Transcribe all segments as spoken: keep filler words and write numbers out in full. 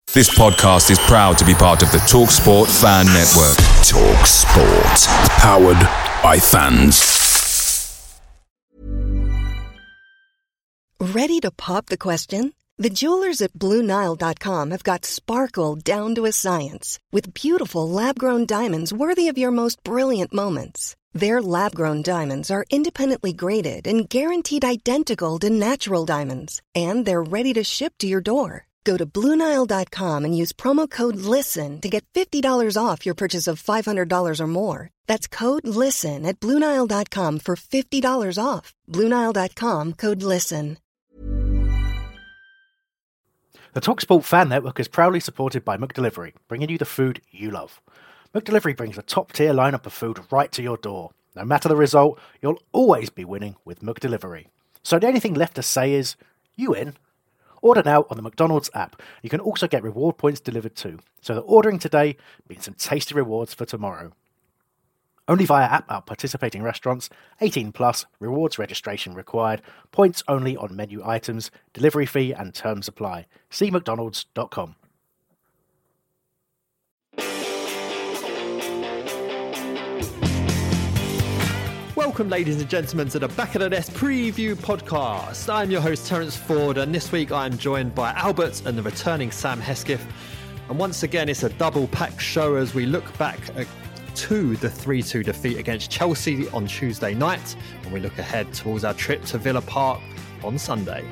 This podcast is proud to be part of the TalkSport Fan Network. TalkSport. Powered by fans. Ready to pop the question? The jewelers at Blue Nile dot com have got sparkle down to a science with beautiful lab-grown diamonds worthy of your most brilliant moments. Their lab-grown diamonds are independently graded and guaranteed identical to natural diamonds, and they're ready to ship to your door. Go to Blue Nile dot com and use promo code LISTEN to get fifty dollars off your purchase of five hundred dollars or more. That's code LISTEN at Blue Nile dot com for fifty dollars off. Blue Nile dot com, code LISTEN. The TalkSport Fan Network is proudly supported by McDelivery, bringing you the food you love. McDelivery brings a top-tier lineup of food right to your door. No matter the result, you'll always be winning with McDelivery. So the only thing left to say is, you in? Order now on the McDonald's app. You can also get reward points delivered too, so that ordering today means some tasty rewards for tomorrow. Only via app at participating restaurants, eighteen plus, rewards registration required, points only on menu items, delivery fee and terms apply. See mcdonalds dot com. Welcome, ladies and gentlemen, to the Back of the Nest Preview Podcast. I'm your host, Terence Ford, and this week I'm joined by Albert and the returning Sam Hesketh. And once again, it's a double-packed show as we look back at, to the three two defeat against Chelsea on Tuesday night, and we look ahead towards our trip to Villa Park on Sunday.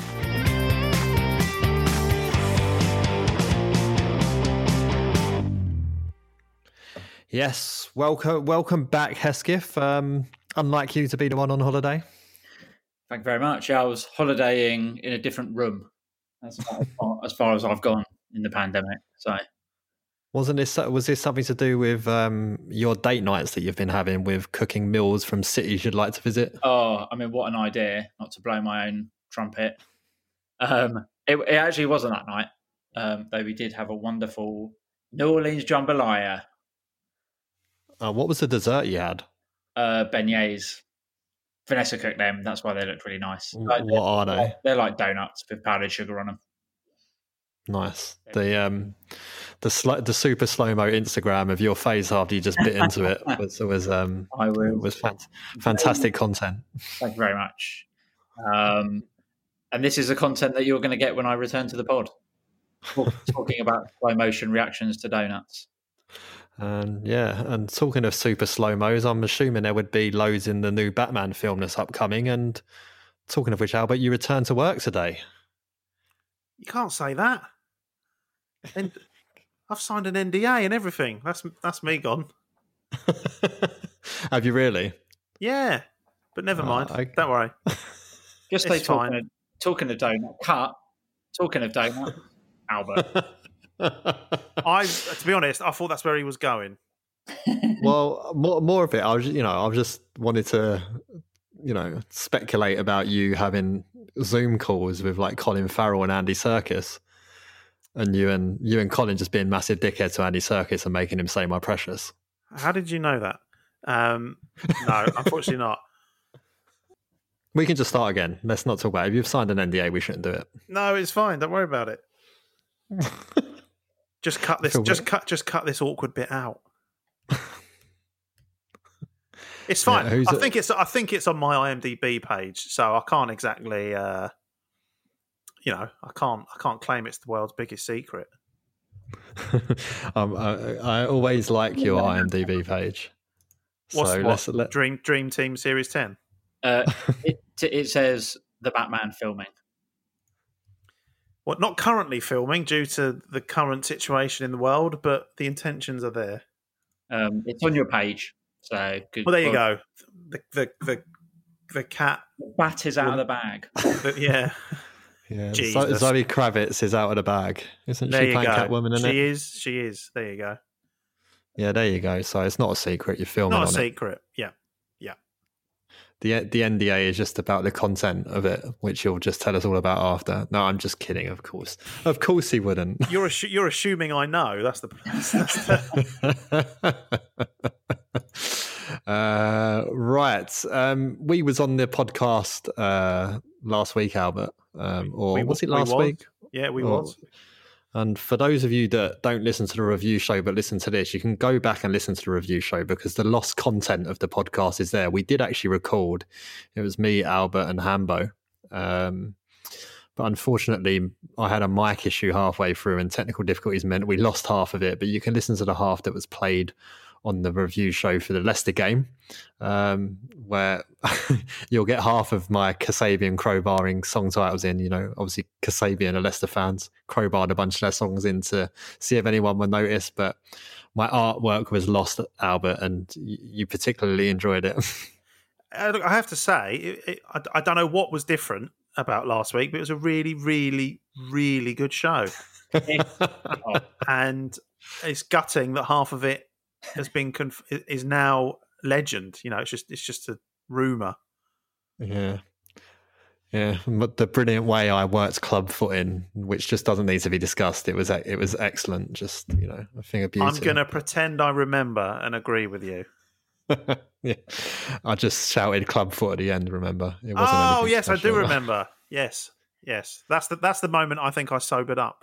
Yes, welcome, welcome back, Hesketh. Um, unlike you to be the one on holiday. Thank you very much. Yeah, I was holidaying in a different room as far, as far as I've gone in the pandemic. So, wasn't this was this something to do with um, your date nights that you've been having with cooking meals from cities you'd like to visit? Oh, I mean, what an idea! Not to blow my own trumpet. Um, it, it actually wasn't that night, um, though. We did have a wonderful New Orleans jambalaya. Uh, what was the dessert you had? Uh, beignets. Vanessa cooked them. That's why they looked really nice. Like, what are they? They're like donuts with powdered sugar on them. Nice. The um, the sl- the super slow mo Instagram of your face after you just bit into it was was um, I will. was fant- fantastic content. Thank you very much. Um, and this is the content that you're going to get when I return to the pod. Talking about slow motion reactions to donuts. And yeah, and talking of super slow-mos, I'm assuming there would be loads in the new Batman film that's upcoming. And talking of which, Albert, you return to work today. You can't say that. And I've signed an N D A and everything. That's that's me gone. Have you really? Yeah, but never oh, mind. I... Don't worry. Just stay talking of, talking of donut. Cut. Talking of donut, Albert. I, to be honest, I thought that's where he was going. Well, more, more of it. I was, you know, I just wanted to, you know, speculate about you having Zoom calls with like Colin Farrell and Andy Serkis, and you and you and Colin just being massive dickheads to Andy Serkis and making him say "my precious." How did you know that? Um, no, unfortunately not. We can just start again. Let's not talk about it. If you've signed an N D A, we shouldn't do it. No, it's fine. Don't worry about it. Just cut this. Just cut. Just cut this awkward bit out. It's fine. Yeah, I think it? it's. I think it's on my I M D B page, so I can't exactly. Uh, you know, I can't. I can't claim it's the world's biggest secret. um, I, I always like your I M D B page. What's so what? let's let... Dream Dream Team Series ten. Uh, it, it says the Batman filming. Well, not currently filming due to the current situation in the world, but the intentions are there. Um, it's on your page, so good. Well, there you go. The the the, the cat the bat is out well, of the bag. The, yeah, yeah. Jesus. Zoe Kravitz is out of the bag, isn't there she? Playing Catwoman, isn't she it? is. She is. There you go. Yeah, there you go. So it's not a secret. You're filming. Not a on secret. It. Yeah, yeah. The the N D A is just about the content of it, which you'll just tell us all about after. No, I'm just kidding. Of course, of course, he wouldn't. You're assu- you're assuming I know. That's the. That's the... uh, right. Um, we was on the podcast uh, last week, Albert, um, or we, was it last we was. week? Yeah, we or, was. And for those of you that don't listen to the review show but listen to this, you can go back and listen to the review show because the lost content of the podcast is there. We did actually record. It was me, Albert, and Hambo. Um, but unfortunately, I had a mic issue halfway through and technical difficulties meant we lost half of it. But you can listen to the half that was played on the review show for the Leicester game, um, where you'll get half of my Kasabian crowbarring song titles in. You know, obviously Kasabian are Leicester fans, crowbarred a bunch of their songs in to see if anyone would notice. But my artwork was lost, Albert, and you particularly enjoyed it. I have to say, it, it, I, I don't know what was different about last week, but it was a really, really, really good show. And it's gutting that half of it has been conf- is now legend. You know, it's just it's just a rumor. Yeah, yeah. But the brilliant way I worked clubfoot in, which just doesn't need to be discussed. It was it was excellent. Just, you know, a thing of beauty. I'm going to pretend I remember and agree with you. Yeah, I just shouted clubfoot at the end. Remember? It wasn't oh anything yes, special. I do remember. Yes, yes. That's the that's the moment I think I sobered up.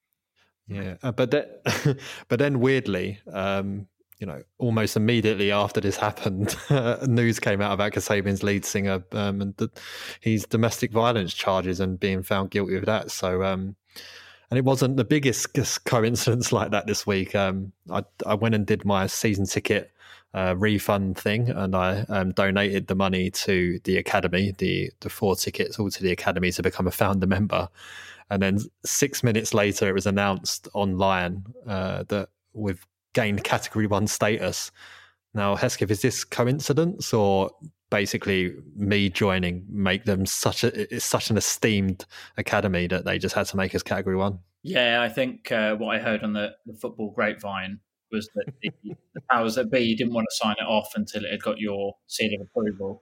Yeah, uh, but then, but then weirdly, um, you know, almost immediately after this happened, news came out about Kasabian's lead singer um, and the, his domestic violence charges and being found guilty of that. So, um, and it wasn't the biggest coincidence like that this week. Um, I, I went and did my season ticket uh, refund thing, and I um, donated the money to the academy, the the four tickets all to the academy to become a founder member. And then six minutes later, it was announced online uh, that we've gained Category One status. Now, Hesketh, is this coincidence or basically me joining make them such a it's such an esteemed academy that they just had to make us Category One? Yeah, I think uh, what I heard on the, the football grapevine was that the, the powers that be didn't want to sign it off until it had got your seal of approval.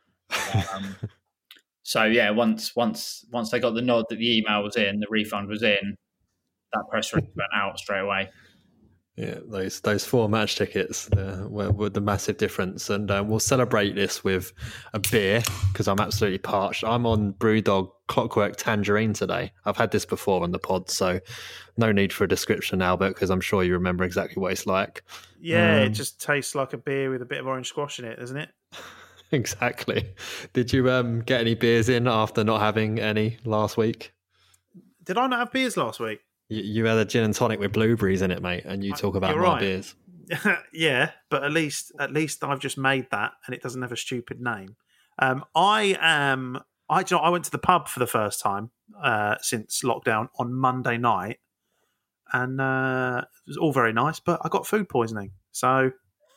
Um, So yeah, once once once they got the nod that the email was in, the refund was in, that press release went out straight away. Yeah, those those four match tickets uh, were, were the massive difference, and um, we'll celebrate this with a beer because I'm absolutely parched. I'm on Brewdog Clockwork Tangerine today. I've had this before on the pod, so no need for a description, Albert, because I'm sure you remember exactly what it's like. Yeah, um, it just tastes like a beer with a bit of orange squash in it, doesn't it? Exactly. Did you um, get any beers in after not having any last week? Did I not have beers last week? You, you had a gin and tonic with blueberries in it, mate, and you talk about You're my right. beers. Yeah, but at least at least I've just made that, and it doesn't have a stupid name. Um, I am. I you know, I went to the pub for the first time uh, since lockdown on Monday night, and uh, it was all very nice. But I got food poisoning, so.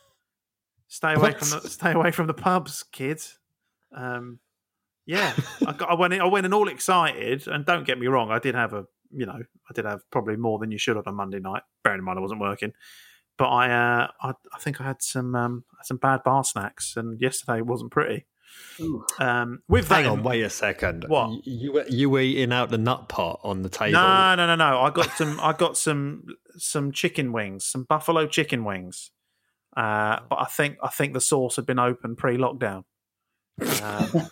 Stay away What? from the stay away from the pubs, kids. Um, yeah, I, got, I went in, I went in all excited, and don't get me wrong, I did have a you know I did have probably more than you should on a Monday night. Bearing in mind I wasn't working, but I uh, I, I think I had some um, some bad bar snacks, and yesterday wasn't pretty. Um, with Hang that, on, wait a second. What? You, you were you were eating out the nut pot on the table? No, no, no, no. I got some. I got some some chicken wings, some buffalo chicken wings. Uh, but I think I think the sauce had been open pre-lockdown. Um,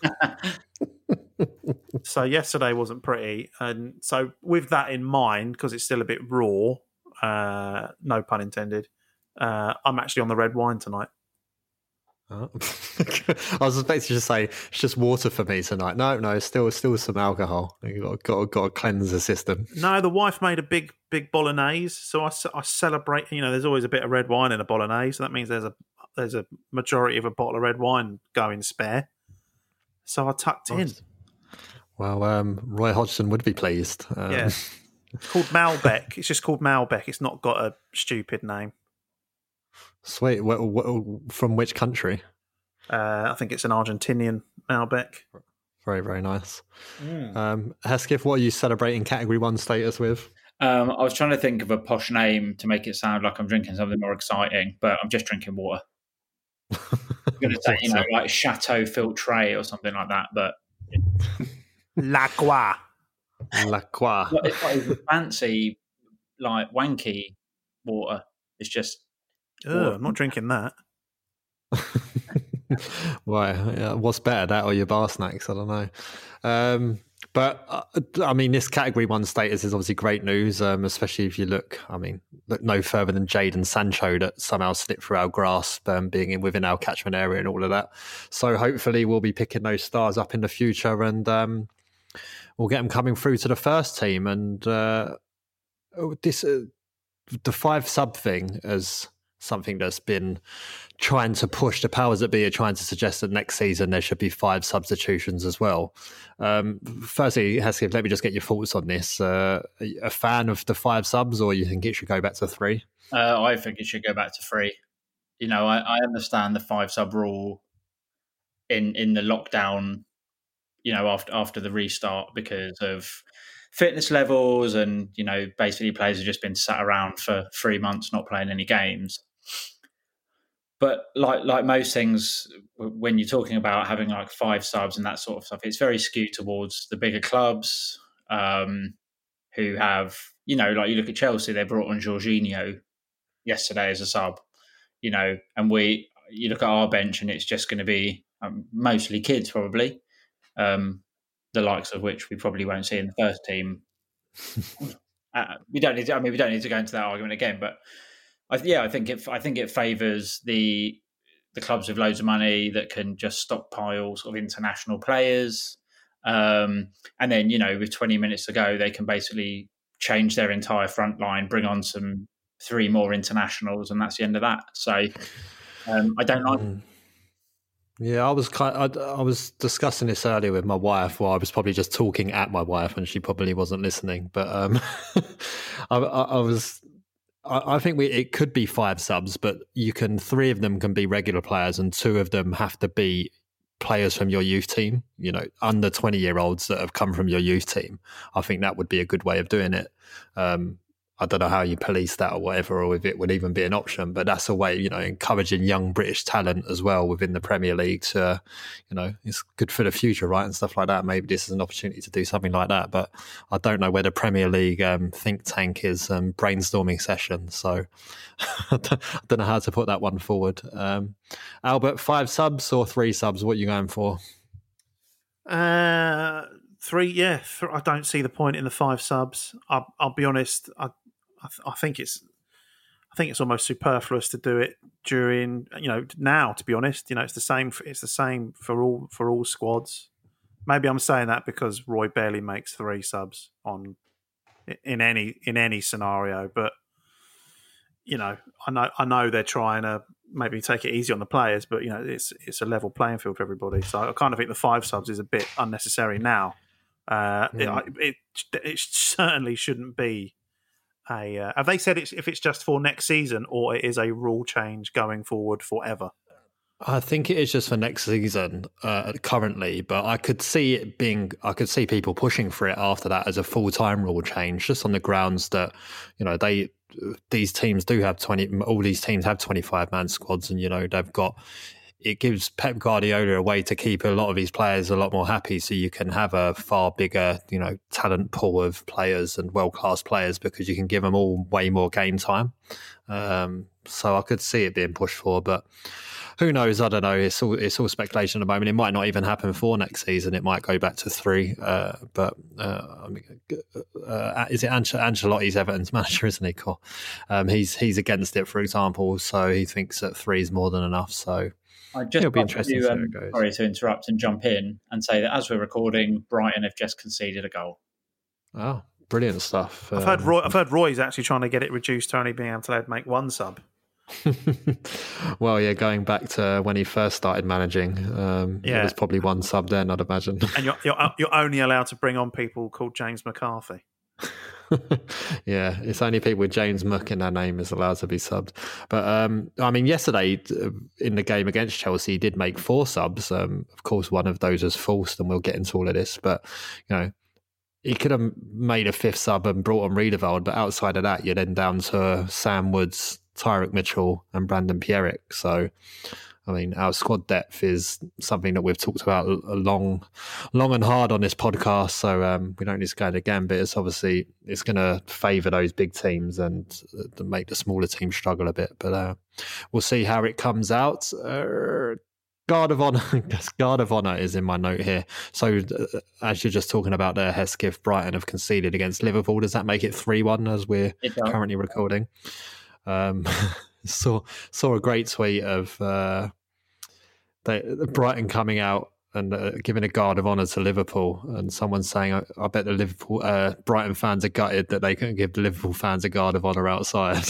so yesterday wasn't pretty, and so with that in mind, because it's still a bit raw, uh, no pun intended. Uh, I'm actually on the red wine tonight. Oh. I was expecting to say it's just water for me tonight. No, no, still, still some alcohol. You got, got, got to cleanse the system. No, the wife made a big, big bolognese, so I, I celebrate. You know, there's always a bit of red wine in a bolognese, so that means there's a there's a majority of a bottle of red wine going spare. So I tucked in. Well, um, Roy Hodgson would be pleased. Um, Yeah, it's called Malbec. It's just called Malbec. It's not got a stupid name. Sweet. Wh- wh- from which country? Uh, I think it's an Argentinian Malbec. Very, very nice. Mm. Um, Hesketh, what are you celebrating Category One status with? Um, I was trying to think of a posh name to make it sound like I'm drinking something more exciting, but I'm just drinking water. I'm going to say, you know, like Chateau Filtre or something like that, but L'Aqua. La Croix. Well, it's not even fancy, like wanky water. It's just Ugh, I'm not drinking that. Why? Yeah, what's better, that or your bar snacks? I don't know. Um, But uh, I mean, this category one status is obviously great news, um, especially if you look, I mean, look no further than Jadon Sancho that somehow slipped through our grasp, um, being in within our catchment area and all of that. So hopefully we'll be picking those stars up in the future, and um, we'll get them coming through to the first team. And uh, this, uh, the five sub thing is something that's been trying to push, the powers that be are trying to suggest that next season there should be five substitutions as well. Um, firstly, Hesketh, let me just get your thoughts on this. Uh, are you a fan of the five subs, or you think it should go back to three? Uh, I think it should go back to three. You know, I, I understand the five sub rule in, in the lockdown, you know, after after the restart because of fitness levels and, you know, basically players have just been sat around for three months not playing any games. But like like most things, when you're talking about having like five subs and that sort of stuff, it's very skewed towards the bigger clubs um, who have, you know, like you look at Chelsea, they brought on Jorginho yesterday as a sub, you know, and we, you look at our bench and it's just going to be um, mostly kids probably, um, the likes of which we probably won't see in the first team. uh, we don't need to, I mean, we don't need to go into that argument again, but I, yeah, I think it. I think it favours the the clubs with loads of money that can just stockpile sort of international players, um, and then you know with twenty minutes to go, they can basically change their entire front line, bring on some three more internationals, and that's the end of that. So um, I don't like. Mm. Yeah, I was kind. I, I was discussing this earlier with my wife. Well, I was probably just talking at my wife, and she probably wasn't listening. But um, I, I, I was. I think we, it could be five subs, but you can three of them can be regular players, and two of them have to be players from your youth team. You know, under twenty year olds that have come from your youth team. I think that would be a good way of doing it. Um, I don't know how you police that or whatever, or if it would even be an option, but that's a way, you know, encouraging young British talent as well within the Premier League to, you know, it's good for the future, right? And stuff like that. Maybe this is an opportunity to do something like that, but I don't know where the Premier League um, think tank is um, brainstorming session. So I don't know how to put that one forward. Um, Albert, five subs or three subs? What are you going for? Uh, three, yeah. Th- I don't see the point in the five subs. I'll, I'll be honest. I, I, th- I think it's, I think it's almost superfluous to do it during, you know, now. To be honest, you know, it's the same. For, it's the same for all for all squads. Maybe I'm saying that because Roy barely makes three subs on in any in any scenario. But you know, I know I know they're trying to maybe take it easy on the players, but you know, it's it's a level playing field for everybody. So I kind of think the five subs is a bit unnecessary now. Uh, mm. it, it it certainly shouldn't be. A, uh, have they said it's if it's just for next season, or it is a rule change going forward forever? I think it is just for next season uh, currently, but I could see it being, I could see people pushing for it after that as a full-time rule change, just on the grounds that, you know, they, these teams do have twenty, all these teams have twenty-five man squads, and, you know, they've got, it gives Pep Guardiola a way to keep a lot of his players a lot more happy, so you can have a far bigger, you know, talent pool of players and world-class players because you can give them all way more game time. Um, so I could see it being pushed for, but who knows? I don't know. It's all it's all speculation at the moment. It might not even happen for next season. It might go back to three. Uh, but uh, I mean, uh, is it Ange- Ancelotti's Everton's manager, isn't he? Cool. Um, he's he's against it, for example. So he thinks that three is more than enough. So. I just It'll be interesting to, to um, see how it goes. Sorry to interrupt and jump in and say that as we're recording, Brighton have just conceded a goal. Oh, brilliant stuff! I've heard Roy. I've heard Roy's actually trying to get it reduced to only being able to make one sub. Well, yeah, going back to when he first started managing, um, yeah. There was probably one sub then, I'd imagine. And you're, you're you're only allowed to bring on people called James McCarthy. Yeah, it's only people with James Muck in their name is allowed to be subbed. But um, I mean, yesterday in the game against Chelsea, he did make four subs. Um, of course, one of those was forced, and we'll get into all of this. But you know, he could have made a fifth sub and brought on Riedewald, but outside of that, you're then down to Sam Woods, Tyrick Mitchell, and Brandon Pierrick. So. I mean, our squad depth is something that we've talked about a long, long and hard on this podcast. So um, we don't need to go again. But it's obviously it's going to favour those big teams and uh, make the smaller teams struggle a bit. But uh, we'll see how it comes out. Uh, Guard of Honour, Guard of Honour is in my note here. So, uh, as you're just talking about there, Hesketh, Brighton have conceded against Liverpool. Does that make it three one as we're currently recording? Um, saw saw a great tweet of uh, they, Brighton coming out and uh, giving a Guard of Honour to Liverpool, and someone saying, I, I bet the Liverpool uh, Brighton fans are gutted that they couldn't give the Liverpool fans a Guard of Honour outside.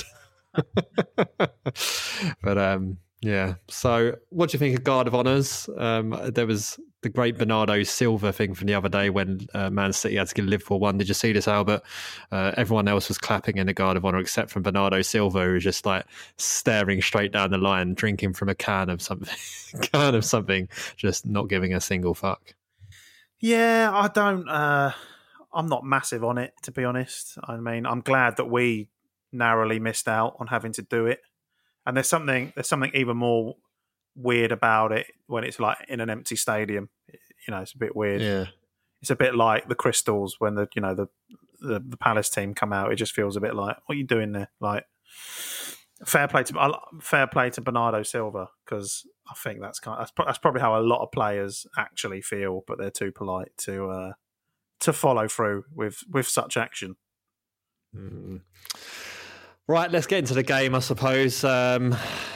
But um yeah, so what do you think of Guard of Honours? Um, there was the great Bernardo Silva thing from the other day when uh, Man City had to give Liverpool one. Did you see this, Albert? Uh, everyone else was clapping in the Guard of Honour except from Bernardo Silva, who was just like staring straight down the line, drinking from a can of something, can of something, just not giving a single fuck. Yeah, I don't. Uh, I'm not massive on it, to be honest. I mean, I'm glad that we narrowly missed out on having to do it. And there's something there's something even more weird about it when it's like in an empty stadium. You know, it's a bit weird. Yeah, it's a bit like the Crystals when the you know the, the the Palace team come out. It just feels a bit like, what are you doing there? Like, fair play to fair play to Bernardo Silva, because I think that's kind of, that's, that's probably how a lot of players actually feel, but they're too polite to uh, to follow through with with such action. Mm. Right, let's get into the game, I suppose. Um,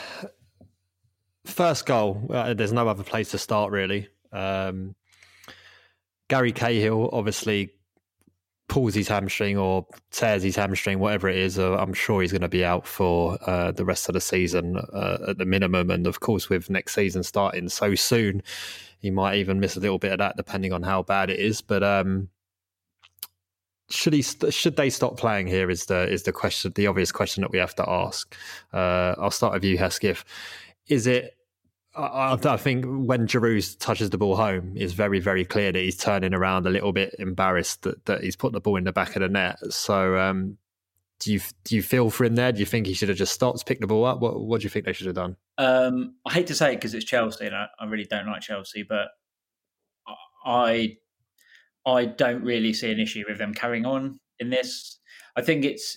first goal, uh, there's no other place to start, really. Um, Gary Cahill obviously pulls his hamstring or tears his hamstring, whatever it is. Uh, I'm sure he's going to be out for uh, the rest of the season uh, at the minimum. And, of course, with next season starting so soon, he might even miss a little bit of that, depending on how bad it is. But... Um, Should he? Should they stop playing here? Is the is the question, the obvious question that we have to ask. Uh, I'll start with you, Hesketh. Is it? I, I think when Giroud touches the ball home, it's very very clear that he's turning around a little bit embarrassed that, that he's put the ball in the back of the net. So, um, do you do you feel for him there? Do you think he should have just stopped, picked the ball up? What What do you think they should have done? Um, I hate to say it because it's Chelsea, and I, I really don't like Chelsea, but I. I don't really see an issue with them carrying on in this. I think it's,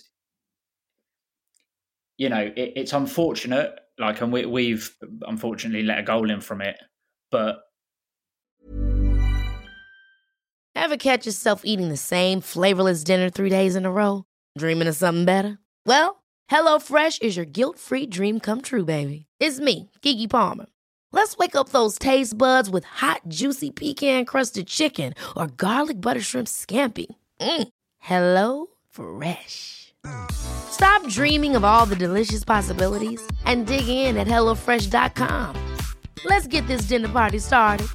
you know, it, it's unfortunate, like, and we, we've unfortunately let a goal in from it, but. Ever catch yourself eating the same flavorless dinner three days in a row? Dreaming of something better? Well, HelloFresh is your guilt-free dream come true, baby. It's me, Keke Palmer. Let's wake up those taste buds with hot, juicy pecan-crusted chicken or garlic butter shrimp scampi. Mm. Hello Fresh. Stop dreaming of all the delicious possibilities and dig in at hello fresh dot com. Let's get this dinner party started.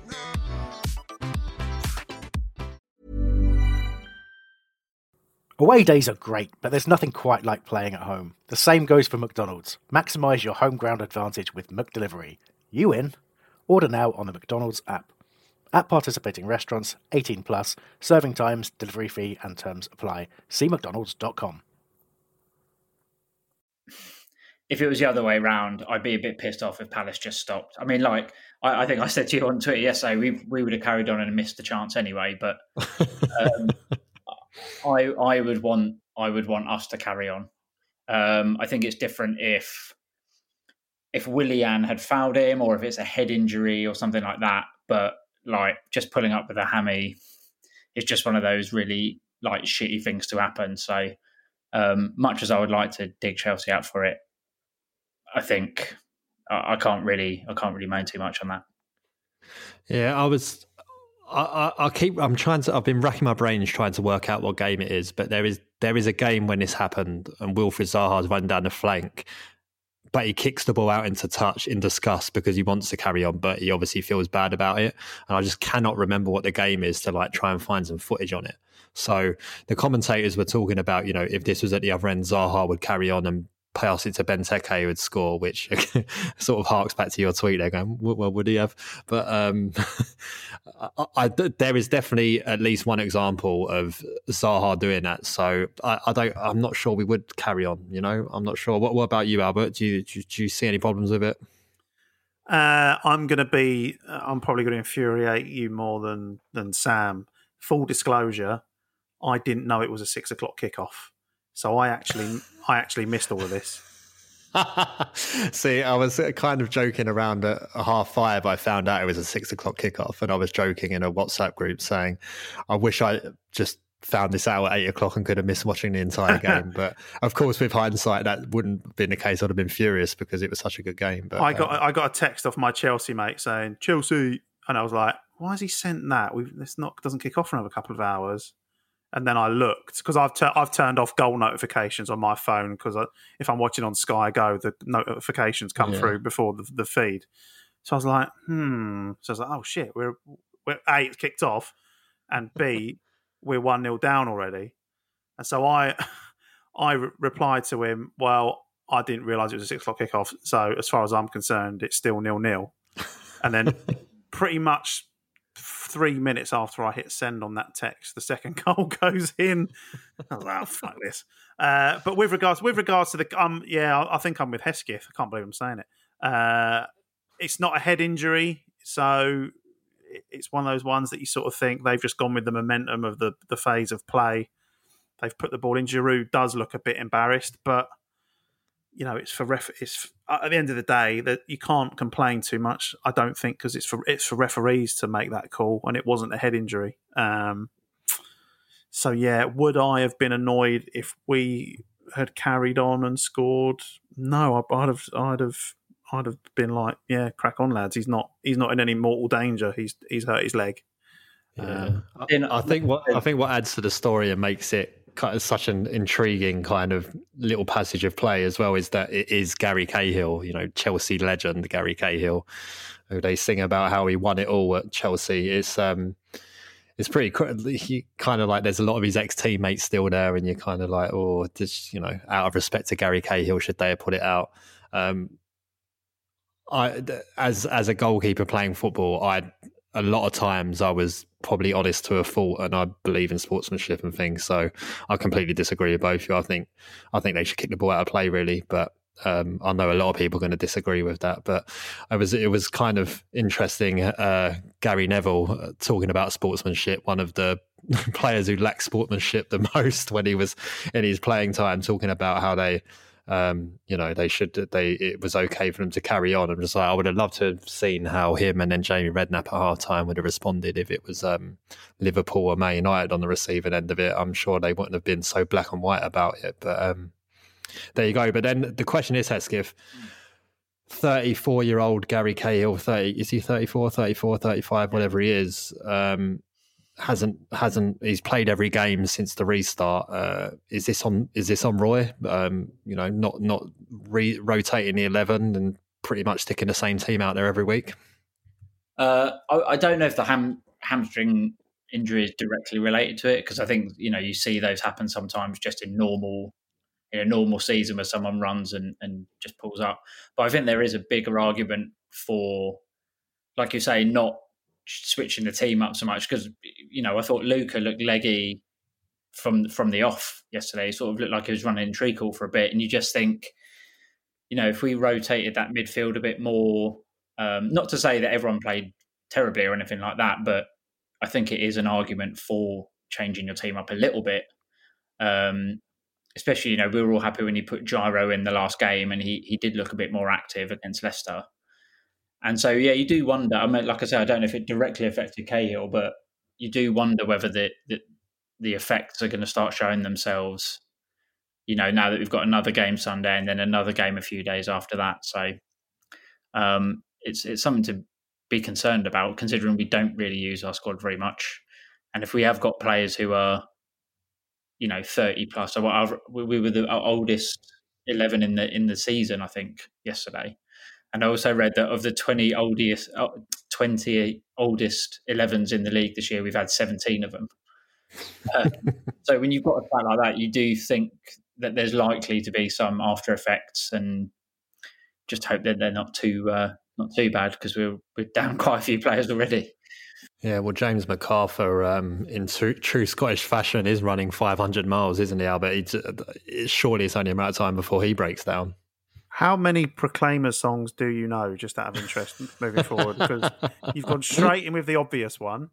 Away days are great, but there's nothing quite like playing at home. The same goes for McDonald's. Maximise your home ground advantage with McDelivery. You in? Order now on the McDonald's app. At participating restaurants, eighteen plus, serving times, delivery fee and terms apply. See mcdonalds dot com. If it was the other way around, I'd be a bit pissed off if Palace just stopped. I mean, like, I, I think I said to you on Twitter yesterday, we we would have carried on and missed the chance anyway, but um, I I would want I would want us to carry on. Um, I think it's different if if Willian had fouled him or if it's a head injury or something like that. But like just pulling up with a hammy is just one of those really like shitty things to happen. So um, much as I would like to dig Chelsea out for it, I think I, I can't really I can't really moan too much on that. Yeah, I was. I, I, I keep. I'm trying to. I've been racking my brains trying to work out what game it is. But there is there is a game when this happened, and Wilfried Zaha's run down the flank, but he kicks the ball out into touch in disgust because he wants to carry on, but he obviously feels bad about it. And I just cannot remember what the game is to like try and find some footage on it. So the commentators were talking about, you know, if this was at the other end, Zaha would carry on and pass it to Benteke who would score, which sort of harks back to your tweet there going, well, would he have? But um, I, I, there is definitely at least one example of Zaha doing that. So I, I don't, I'm not sure we would carry on, you know, I'm not sure. What, what about you, Albert? Do you, do, do you see any problems with it? Uh, I'm going to be, I'm probably going to infuriate you more than, than Sam. Full disclosure, I didn't know it was a six o'clock kickoff. So I actually, I actually missed all of this. See, I was kind of joking around at half five. I found out it was a six o'clock kickoff, and I was joking in a WhatsApp group saying, I wish I just found this out at eight o'clock and could have missed watching the entire game. But of course, with hindsight, that wouldn't have been the case. I'd have been furious because it was such a good game. But I got um, I got a text off my Chelsea mate saying, Chelsea, and I was like, why has he sent that? We've, it's not doesn't kick off for another couple of hours. And then I looked because I've tu- I've turned off goal notifications on my phone because if I'm watching on Sky Go, the notifications come Yeah. through before the, the feed. So I was like, hmm. So I was like, oh shit, we're we're A, it's kicked off, and B, we're one nil down already. And so I I re- replied to him, well, I didn't realise it was a six o'clock kickoff. So as far as I'm concerned, it's still nil nil. And then pretty much three minutes after I hit send on that text, the second goal goes in. I was like, oh, fuck this. Uh, but with regards with regards to the, um, yeah, I, I think I'm with Hesketh. I can't believe I'm saying it. Uh, it's not a head injury, so it's one of those ones that you sort of think they've just gone with the momentum of the, the phase of play. They've put the ball in. Giroud does look a bit embarrassed, but you know, it's for ref. It's at the end of the day that you can't complain too much. I don't think because it's for it's for referees to make that call, and it wasn't a head injury. Um, so yeah, would I have been annoyed if we had carried on and scored? No, I'd have. I'd have. I'd have been like, yeah, crack on, lads. He's not. He's not in any mortal danger. He's he's hurt his leg. Yeah. Um, I, I think what I think what adds to the story and makes it kind of such an intriguing kind of little passage of play as well is that it is Gary Cahill, you know, Chelsea legend Gary Cahill, who they sing about how he won it all at Chelsea. It's um, it's pretty he kind of like there's a lot of his ex teammates still there, and you're kind of like, oh, just you know, out of respect to Gary Cahill, should they have put it out? Um, I as as a goalkeeper playing football, I a lot of times I was probably honest to a fault, and I believe in sportsmanship and things. So I completely disagree with both of you. I think I think they should kick the ball out of play, really. But um, I know a lot of people are going to disagree with that. But it was it was kind of interesting. Uh, Gary Neville uh, talking about sportsmanship, one of the players who lacked sportsmanship the most when he was in his playing time, talking about how they. Um, you know, they should. They it was okay for them to carry on. I'm just like, I would have loved to have seen how him and then Jamie Redknapp at half time would have responded if it was um, Liverpool or Man United on the receiving end of it. I'm sure they wouldn't have been so black and white about it. But um, there you go. But then the question is, Hesketh, thirty-four-year-old Gary Cahill, thirty is he thirty-four, thirty-four, thirty-five, whatever he is. Um, hasn't hasn't he's played every game since the restart. Uh, is this on is this on Roy? Um, you know, not not re- rotating the eleven and pretty much sticking the same team out there every week. Uh, I, I don't know if the ham, hamstring injury is directly related to it, because I think you know you see those happen sometimes just in normal in a normal season where someone runs and, and just pulls up. But I think there is a bigger argument for, like you say, not switching the team up so much, because you know I thought Luca looked leggy from from the off yesterday. He sort of looked like he was running in treacle for a bit, and you just think, you know, if we rotated that midfield a bit more, um, not to say that everyone played terribly or anything like that, but I think it is an argument for changing your team up a little bit. Um, especially, you know, we were all happy when you put Gyro in the last game, and he he did look a bit more active against Leicester. And so, yeah, you do wonder. I mean, like I said, I don't know if it directly affected Cahill, but you do wonder whether the the, the effects are going to start showing themselves, you know, now that we've got another game Sunday and then another game a few days after that. So um, it's it's something to be concerned about, considering we don't really use our squad very much. And if we have got players who are, you know, thirty plus, so our, we were the oldest eleven in the in the season, I think, yesterday. And I also read that of the twenty oldest, twenty oldest elevens in the league this year, we've had seventeen of them. Uh, so when you've got a stat like that, you do think that there's likely to be some after effects, and just hope that they're not too uh, not too bad, because we're we're down quite a few players already. Yeah, well, James MacArthur, um, in true, true Scottish fashion, is running five hundred miles, isn't he, Albert? It's, it's, surely it's only a matter of time before he breaks down. How many Proclaimer songs do you know, just out of interest, moving forward? Because you've gone straight in with the obvious one.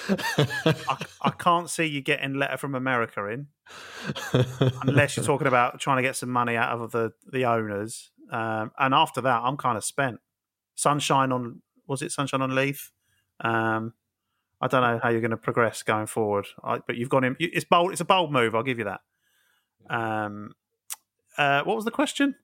I, I can't see you getting Letter from America in, unless you're talking about trying to get some money out of the, the owners. Um, and after that, I'm kind of spent. Sunshine on, was it Sunshine on Leith? Um, I don't know how you're going to progress going forward, I, but you've gone in. It's bold. It's a bold move. I'll give you that. Um, uh, what was the question?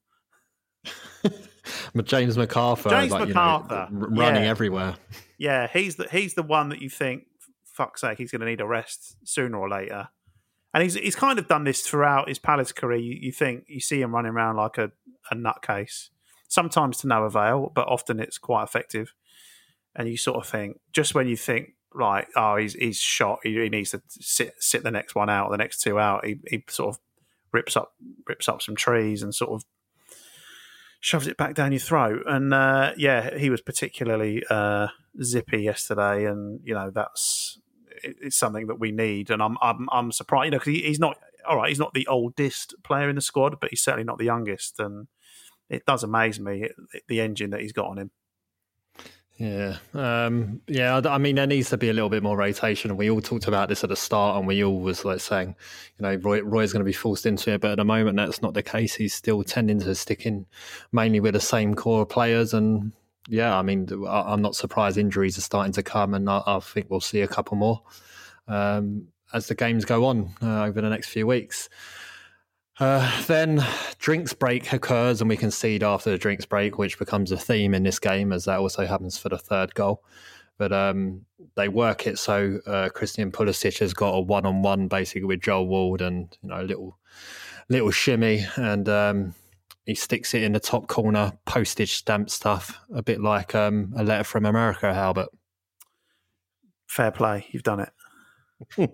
James MacArthur. James like, MacArthur you know, running yeah. everywhere. Yeah, he's the he's the one that you think, fuck's sake, he's going to need a rest sooner or later. And he's he's kind of done this throughout his Palace career. You, you think you see him running around like a, a nutcase, sometimes to no avail, but often it's quite effective. And you sort of think, just when you think, right, oh, he's he's shot, he, he needs to sit sit the next one out, the next two out, he, he sort of rips up rips up some trees and sort of shoves it back down your throat. And uh, yeah, he was particularly uh, zippy yesterday, and you know that's it, it's something that we need. And I'm I'm I'm surprised, you know, because he, he's not all right. He's not the oldest player in the squad, but he's certainly not the youngest. And it does amaze me it, it, the engine that he's got on him. Yeah, um, yeah. I mean, there needs to be a little bit more rotation, and we all talked about this at the start, and we all was like saying, you know, Roy, Roy's going to be forced into it, but at the moment that's not the case. He's still tending to stick in mainly with the same core of players, and yeah, I mean, I'm not surprised injuries are starting to come, and I, I think we'll see a couple more um, as the games go on uh, over the next few weeks. Uh, then drinks break occurs and we concede after the drinks break, which becomes a theme in this game, as that also happens for the third goal. But um, they work it so uh, Christian Pulisic has got a one-on-one basically with Joel Ward, and you know a little little shimmy, and um, he sticks it in the top corner, postage stamp stuff, a bit like um, a letter from America, Albert. Fair play, you've done it.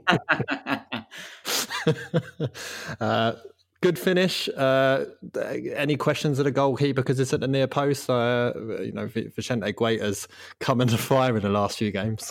uh, Good finish. Uh, any questions of the goalkeeper because it's at the near post? Uh, you know, Vicente Guaita's come under fire in the last few games.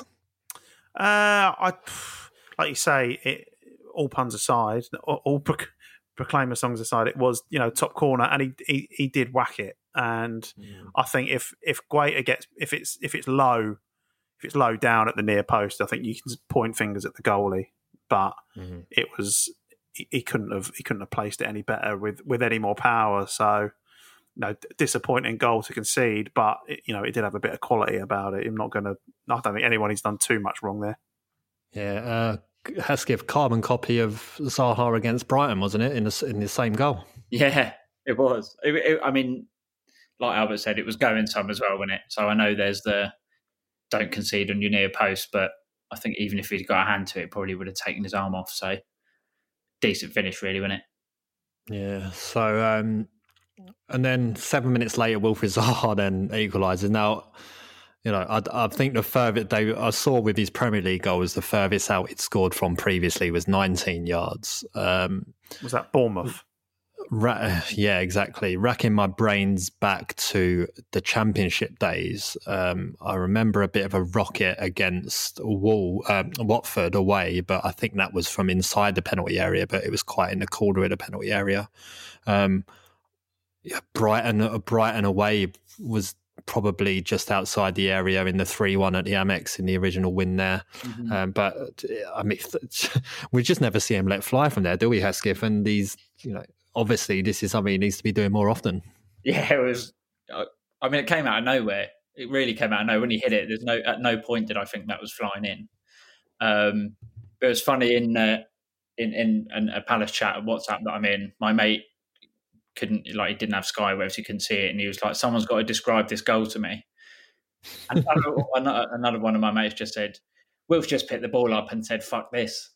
Uh, I like you say, it, all puns aside, all, all pro- Proclaimer songs aside, it was you know top corner, and he he, he did whack it. And mm. I think if if Guaita gets if it's if it's low, if it's low down at the near post, I think you can point fingers at the goalie. But mm-hmm. it was. He couldn't have he couldn't have placed it any better with, with any more power. So, you know, disappointing goal to concede, but it, you know it did have a bit of quality about it. I'm not going to. I don't think anybody's done too much wrong there. Yeah, uh, Hesketh, carbon copy of Zaha against Brighton, wasn't it? In the in the same goal. Yeah, it was. It, it, I mean, like Albert said, it was going some as well, wasn't it? So I know there's the don't concede on your near post, but I think even if he'd got a hand to it, probably would have taken his arm off. So. Decent finish, really, wasn't it? Yeah. So, um, and then seven minutes later, Wilfried Zaha then equalises. Now, you know, I, I think the furthest they I saw with his Premier League goals, the furthest out it scored from previously was nineteen yards. Um, was that Bournemouth? Ra- yeah, exactly. Racking my brains back to the Championship days, um, I remember a bit of a rocket against Wall, um, Watford away, but I think that was from inside the penalty area, but it was quite in the corner of the penalty area. Um, yeah, Brighton, Brighton away was probably just outside the area in the three one at the Amex in the original win there. Mm-hmm. Um, but I mean, we just never see him let fly from there, do we, Hesketh? And these, you know, obviously, this is something he needs to be doing more often. Yeah, it was. I mean, it came out of nowhere. It really came out of nowhere when he hit it. There's no at no point did I think that was flying in. Um, but it was funny in, uh, in in in a Palace chat at WhatsApp that I'm in. My mate couldn't like he didn't have Sky, where he couldn't see it, and he was like, "Someone's got to describe this goal to me." And another, another one of my mates just said, "Wilf just picked the ball up and said, fuck this."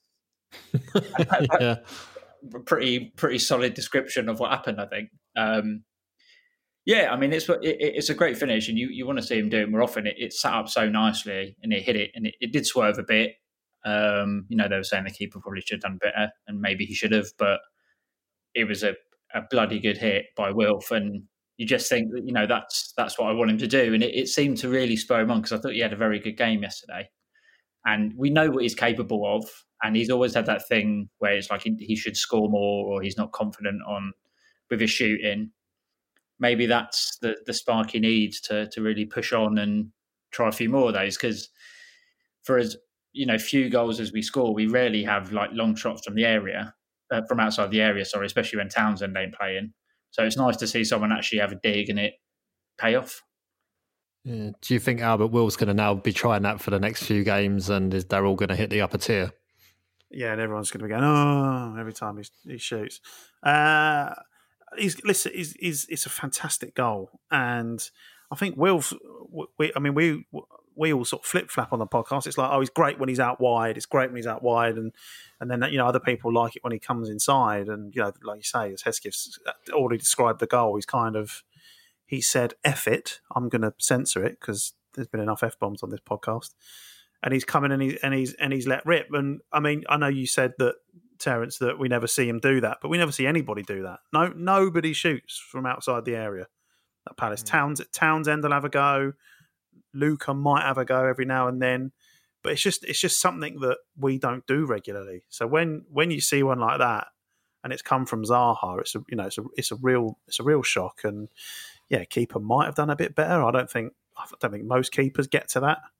Yeah. Pretty, pretty solid description of what happened, I think. Um, yeah, I mean, it's it, it's a great finish, and you, you want to see him do it more often. It, it sat up so nicely, and it hit it, and it, it did swerve a bit. Um, you know, they were saying the keeper probably should have done better, and maybe he should have, but it was a, a bloody good hit by Wilf, and you just think that, you know, that's that's what I want him to do, and it, it seemed to really spur him on, because I thought he had a very good game yesterday, and we know what he's capable of. And he's always had that thing where it's like he, he should score more, or he's not confident on with his shooting. Maybe that's the, the spark he needs to to really push on and try a few more of those. Because for as you know, few goals as we score, we rarely have like long shots from the area, uh, from outside the area. Sorry, especially when Townsend ain't playing. So it's nice to see someone actually have a dig and it pay off. Yeah. Do you think Albert Will's going to now be trying that for the next few games, and is they're all going to hit the upper tier? Yeah, and everyone's going to be going, oh, every time he, he shoots. Uh, he's listen, he's, he's, it's a fantastic goal, and I think Will's. We, I mean, we we all sort of flip flap on the podcast. It's like, oh, he's great when he's out wide. It's great when he's out wide, and and then you know other people like it when he comes inside. And you know, like you say, as Hesketh's already described the goal, he's kind of. He said, F it, I'm going to censor it because there's been enough F-bombs on this podcast. And he's coming and, he, and, he's, and he's let rip. And, I mean, I know you said that, Terence, that we never see him do that, but we never see anybody do that. No, Nobody shoots from outside the area at Palace. Mm. Towns, Townsend will have a go. Luca might have a go every now and then. But it's just it's just something that we don't do regularly. So when when you see one like that and it's come from Zaha, it's a, you know, it's a, it's a real it's a real shock. And yeah, keeper might have done a bit better. I don't think I don't think most keepers get to that.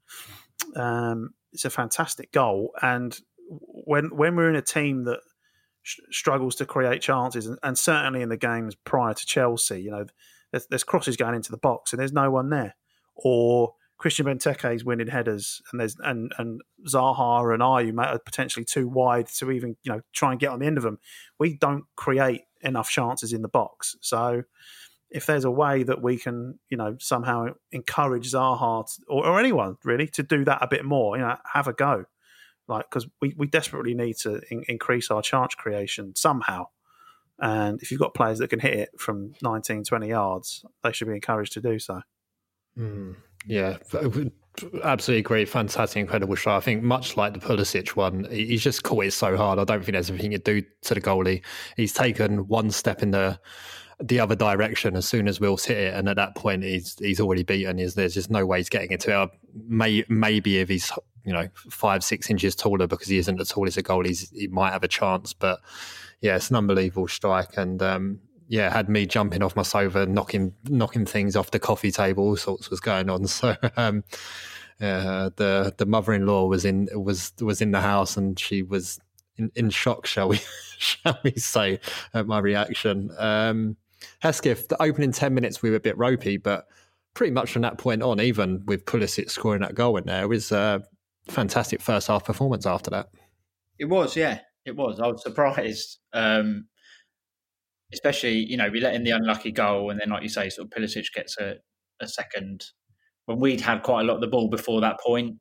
Um, it's a fantastic goal, and when when we're in a team that sh- struggles to create chances, and, and certainly in the games prior to Chelsea, you know, there's, there's crosses going into the box and there's no one there, or Christian Benteke is winning headers, and there's and and Zaha and Ayew are potentially too wide to even you know try and get on the end of them. We don't create enough chances in the box, so. If there's a way that we can, you know, somehow encourage Zaha to, or, or anyone really to do that a bit more, you know, have a go, like because we, we desperately need to in, increase our chance creation somehow. And if you've got players that can hit it from nineteen, twenty yards, they should be encouraged to do so. Mm, yeah, absolutely agree. Fantastic, incredible shot. I think much like the Pulisic one, he's just caught it so hard. I don't think there's anything to do to the goalie. He's taken one step in the the other direction as soon as Will's hit it, and at that point he's he's already beaten. He's, there's just no way he's getting into it. May, maybe if he's you know five six inches taller, because he isn't the tallest of goalies, he might have a chance. But yeah, it's an unbelievable strike, and um, yeah, had me jumping off my sofa, knocking knocking things off the coffee table. All sorts was going on. So um, uh, the the mother-in-law was in was was in the house, and she was in, in shock, shall we shall we say, at my reaction. Um, Hesketh, the opening ten minutes we were a bit ropey, but pretty much from that point on, even with Pulisic scoring that goal in there, it was a fantastic first half performance after that. It was, yeah, it was. I was surprised, um, especially, you know, we let in the unlucky goal, and then, like you say, sort of Pulisic gets a, a second. When we'd had quite a lot of the ball before that point,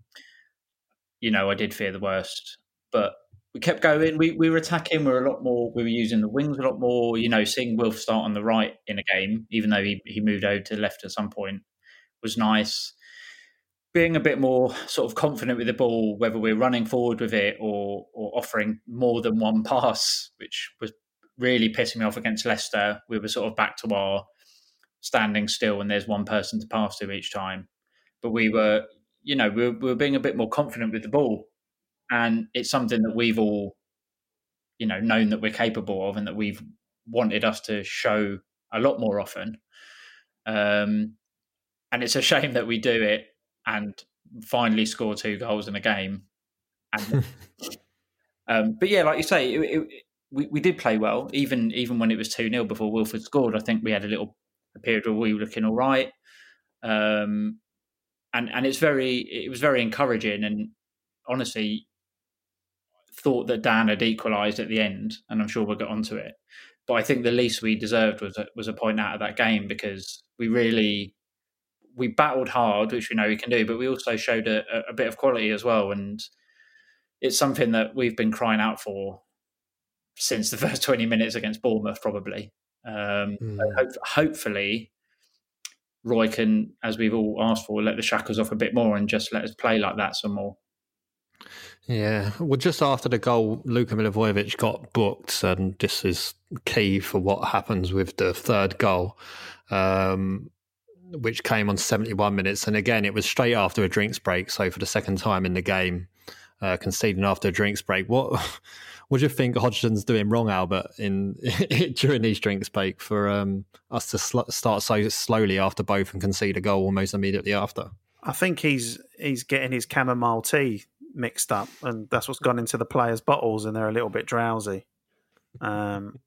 you know, I did fear the worst, but we kept going. We we were attacking. We were a lot more. We were using the wings a lot more. You know, seeing Wilf start on the right in a game, even though he, he moved over to the left at some point, was nice. Being a bit more sort of confident with the ball, whether we're running forward with it or or offering more than one pass, which was really pissing me off against Leicester. We were sort of back to our standing still, and there's one person to pass to each time. But we were, you know, we were, we were being a bit more confident with the ball. And it's something that we've all, you know, known that we're capable of, and that we've wanted us to show a lot more often. Um, and it's a shame that we do it and finally score two goals in a game. And, um, but yeah, like you say, it, it, we, we did play well, even even when it was two nil before Wilfred scored. I think we had a little a period where we were looking all right. Um, and and it's very it was very encouraging, and honestly, thought that Dan had equalised at the end, and I'm sure we'll get onto it. But I think the least we deserved was a, was a point out of that game, because we really we battled hard, which we know we can do, but we also showed a, a bit of quality as well. And it's something that we've been crying out for since the first twenty minutes against Bournemouth, probably. Um, mm. hope, hopefully, Roy can, as we've all asked for, let the shackles off a bit more and just let us play like that some more. Yeah, well, just after the goal, Luka Milivojevic got booked, and this is key for what happens with the third goal, um, which came on seventy-one minutes. And again, it was straight after a drinks break, so for the second time in the game, uh, conceding after a drinks break. What what do you think Hodgson's doing wrong, Albert, in during these drinks break for um, us to sl- start so slowly after both and concede a goal almost immediately after? I think he's he's getting his chamomile tea mixed up, and that's what's gone into the players' bottles, and they're a little bit drowsy. Um,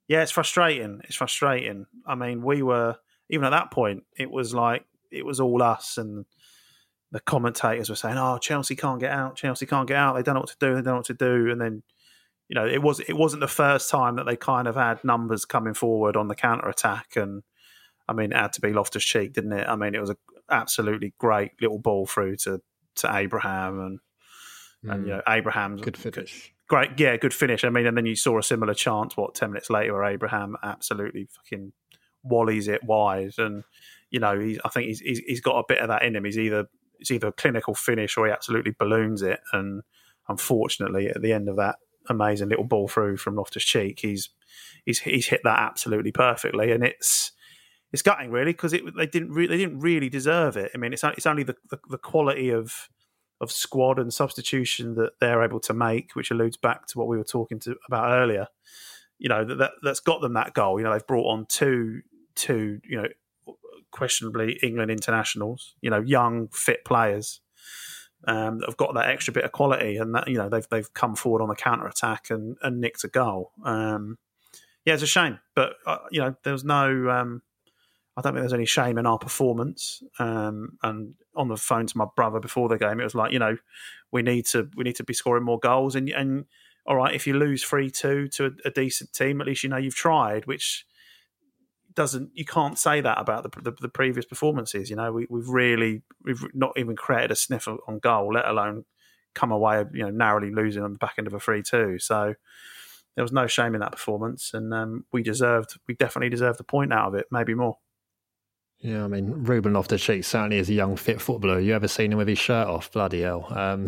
Yeah, it's frustrating. It's frustrating. I mean, we were, even at that point, it was like, it was all us, and the commentators were saying, oh, Chelsea can't get out, Chelsea can't get out, they don't know what to do, they don't know what to do. And then, you know, it, was, it wasn't the first time that they kind of had numbers coming forward on the counter-attack. And, I mean, it had to be Loftus-Cheek, didn't it? I mean, it was an absolutely great little ball through to, to Abraham. And, mm. and, you know, Abraham's... Good finish. Great, yeah, good finish. I mean, and then you saw a similar chance, what, ten minutes later, where Abraham absolutely fucking wallies it wide. And, you know, he, I think he's, he's he's got a bit of that in him. He's either it's either a clinical finish or he absolutely balloons it. And unfortunately, at the end of that amazing little ball through from Loftus-Cheek, he's he's he's hit that absolutely perfectly. And it's it's gutting, really, because it they didn't re- they didn't really deserve it. I mean, it's it's only the the, the quality of. of squad and substitution that they're able to make, which alludes back to what we were talking to about earlier. You know, that, that that's got them that goal. You know, they've brought on two, two, you know, questionably England internationals. You know, young, fit players um, that have got that extra bit of quality, and that you know they've they've come forward on the counter attack and, and nicked a goal. Um, yeah, it's a shame, but uh, you know, there was no. Um, I don't think there's any shame in our performance. Um, and on the phone to my brother before the game, it was like, you know, we need to we need to be scoring more goals. And and all right, if you lose three two to a, a decent team, at least you know you've tried. Which doesn't you can't say that about the the, the previous performances. You know, we, we've really we've not even created a sniff on goal, let alone come away, you know, narrowly losing on the back end of a three two. So there was no shame in that performance, and um, we deserved we definitely deserved the point out of it, maybe more. Yeah, I mean, Ruben Loftus-Cheek certainly is a young, fit footballer. You ever seen him with his shirt off? Bloody hell. Um,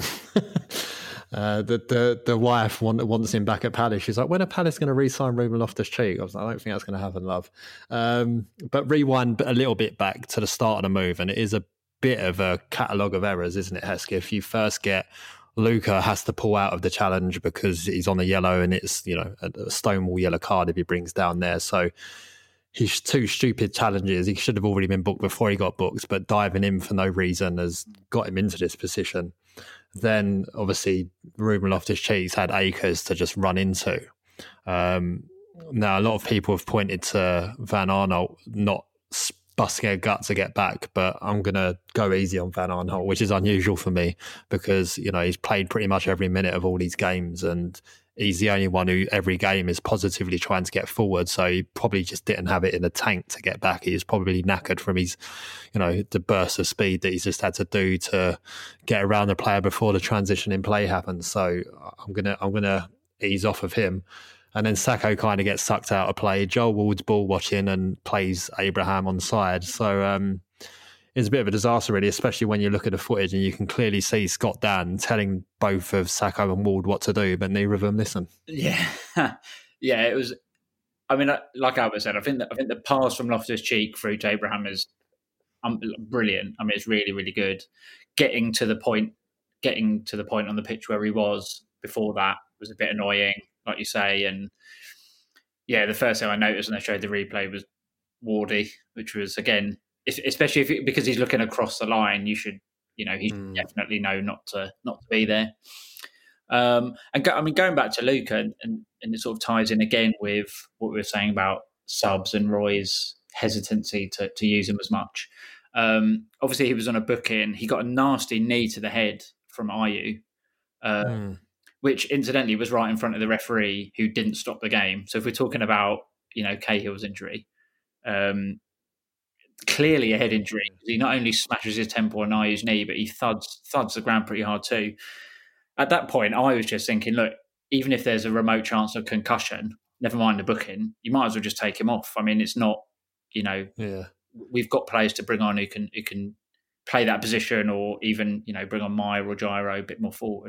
uh, the, the the wife want, wants him back at Palace. She's like, when are Palace going to re-sign Ruben Loftus-Cheek? I was like, I don't think that's going to happen, love. Um, but rewind a little bit back to the start of the move, and it is a bit of a catalogue of errors, isn't it, Hesketh? You first get Luca has to pull out of the challenge because he's on a yellow, and it's, you know, a Stonewall yellow card if he brings down there. So his two stupid challenges, he should have already been booked before he got booked, but diving in for no reason has got him into this position. Then, obviously, Ruben Loftus-Cheek's had acres to just run into. Um, now, a lot of people have pointed to Van Aanholt not busting a gut to get back, but I'm going to go easy on Van Aanholt, which is unusual for me because, you know, he's played pretty much every minute of all these games, and he's the only one who every game is positively trying to get forward. So he probably just didn't have it in the tank to get back. He was probably knackered from his, you know, the burst of speed that he's just had to do to get around the player before the transition in play happens. So I'm gonna I'm gonna ease off of him. And then Sacco kind of gets sucked out of play. Joel Ward's ball watching and plays Abraham on side. So um, it's a bit of a disaster, really, especially when you look at the footage and you can clearly see Scott Dan telling both of Sacco and Ward what to do, but neither of them listen. Yeah, yeah, it was. I mean, like Albert said, I think that I think the pass from Loftus-Cheek through to Abraham is um, brilliant. I mean, it's really, really good. Getting to the point, getting to the point on the pitch where he was before that was a bit annoying, like you say. And yeah, the first thing I noticed when I showed the replay was Wardy, which was, again, especially if it, because he's looking across the line, you should, you know, he mm. definitely know not to not to be there. Um, and go, I mean, going back to Luca, and, and, and it sort of ties in again with what we were saying about subs and Roy's hesitancy to, to use him as much. Um, obviously, he was on a booking. He got a nasty knee to the head from Ayew, uh, mm. which incidentally was right in front of the referee who didn't stop the game. So if we're talking about, you know, Cahill's injury, um, clearly a head injury. He not only smashes his temple on Ayew's knee, but he thuds thuds the ground pretty hard too. At that point, I was just thinking, look, even if there's a remote chance of concussion, never mind the booking, you might as well just take him off. I mean, it's not, you know, yeah. we've got players to bring on who can who can play that position, or even, you know, bring on Meyer or Gyro a bit more forward.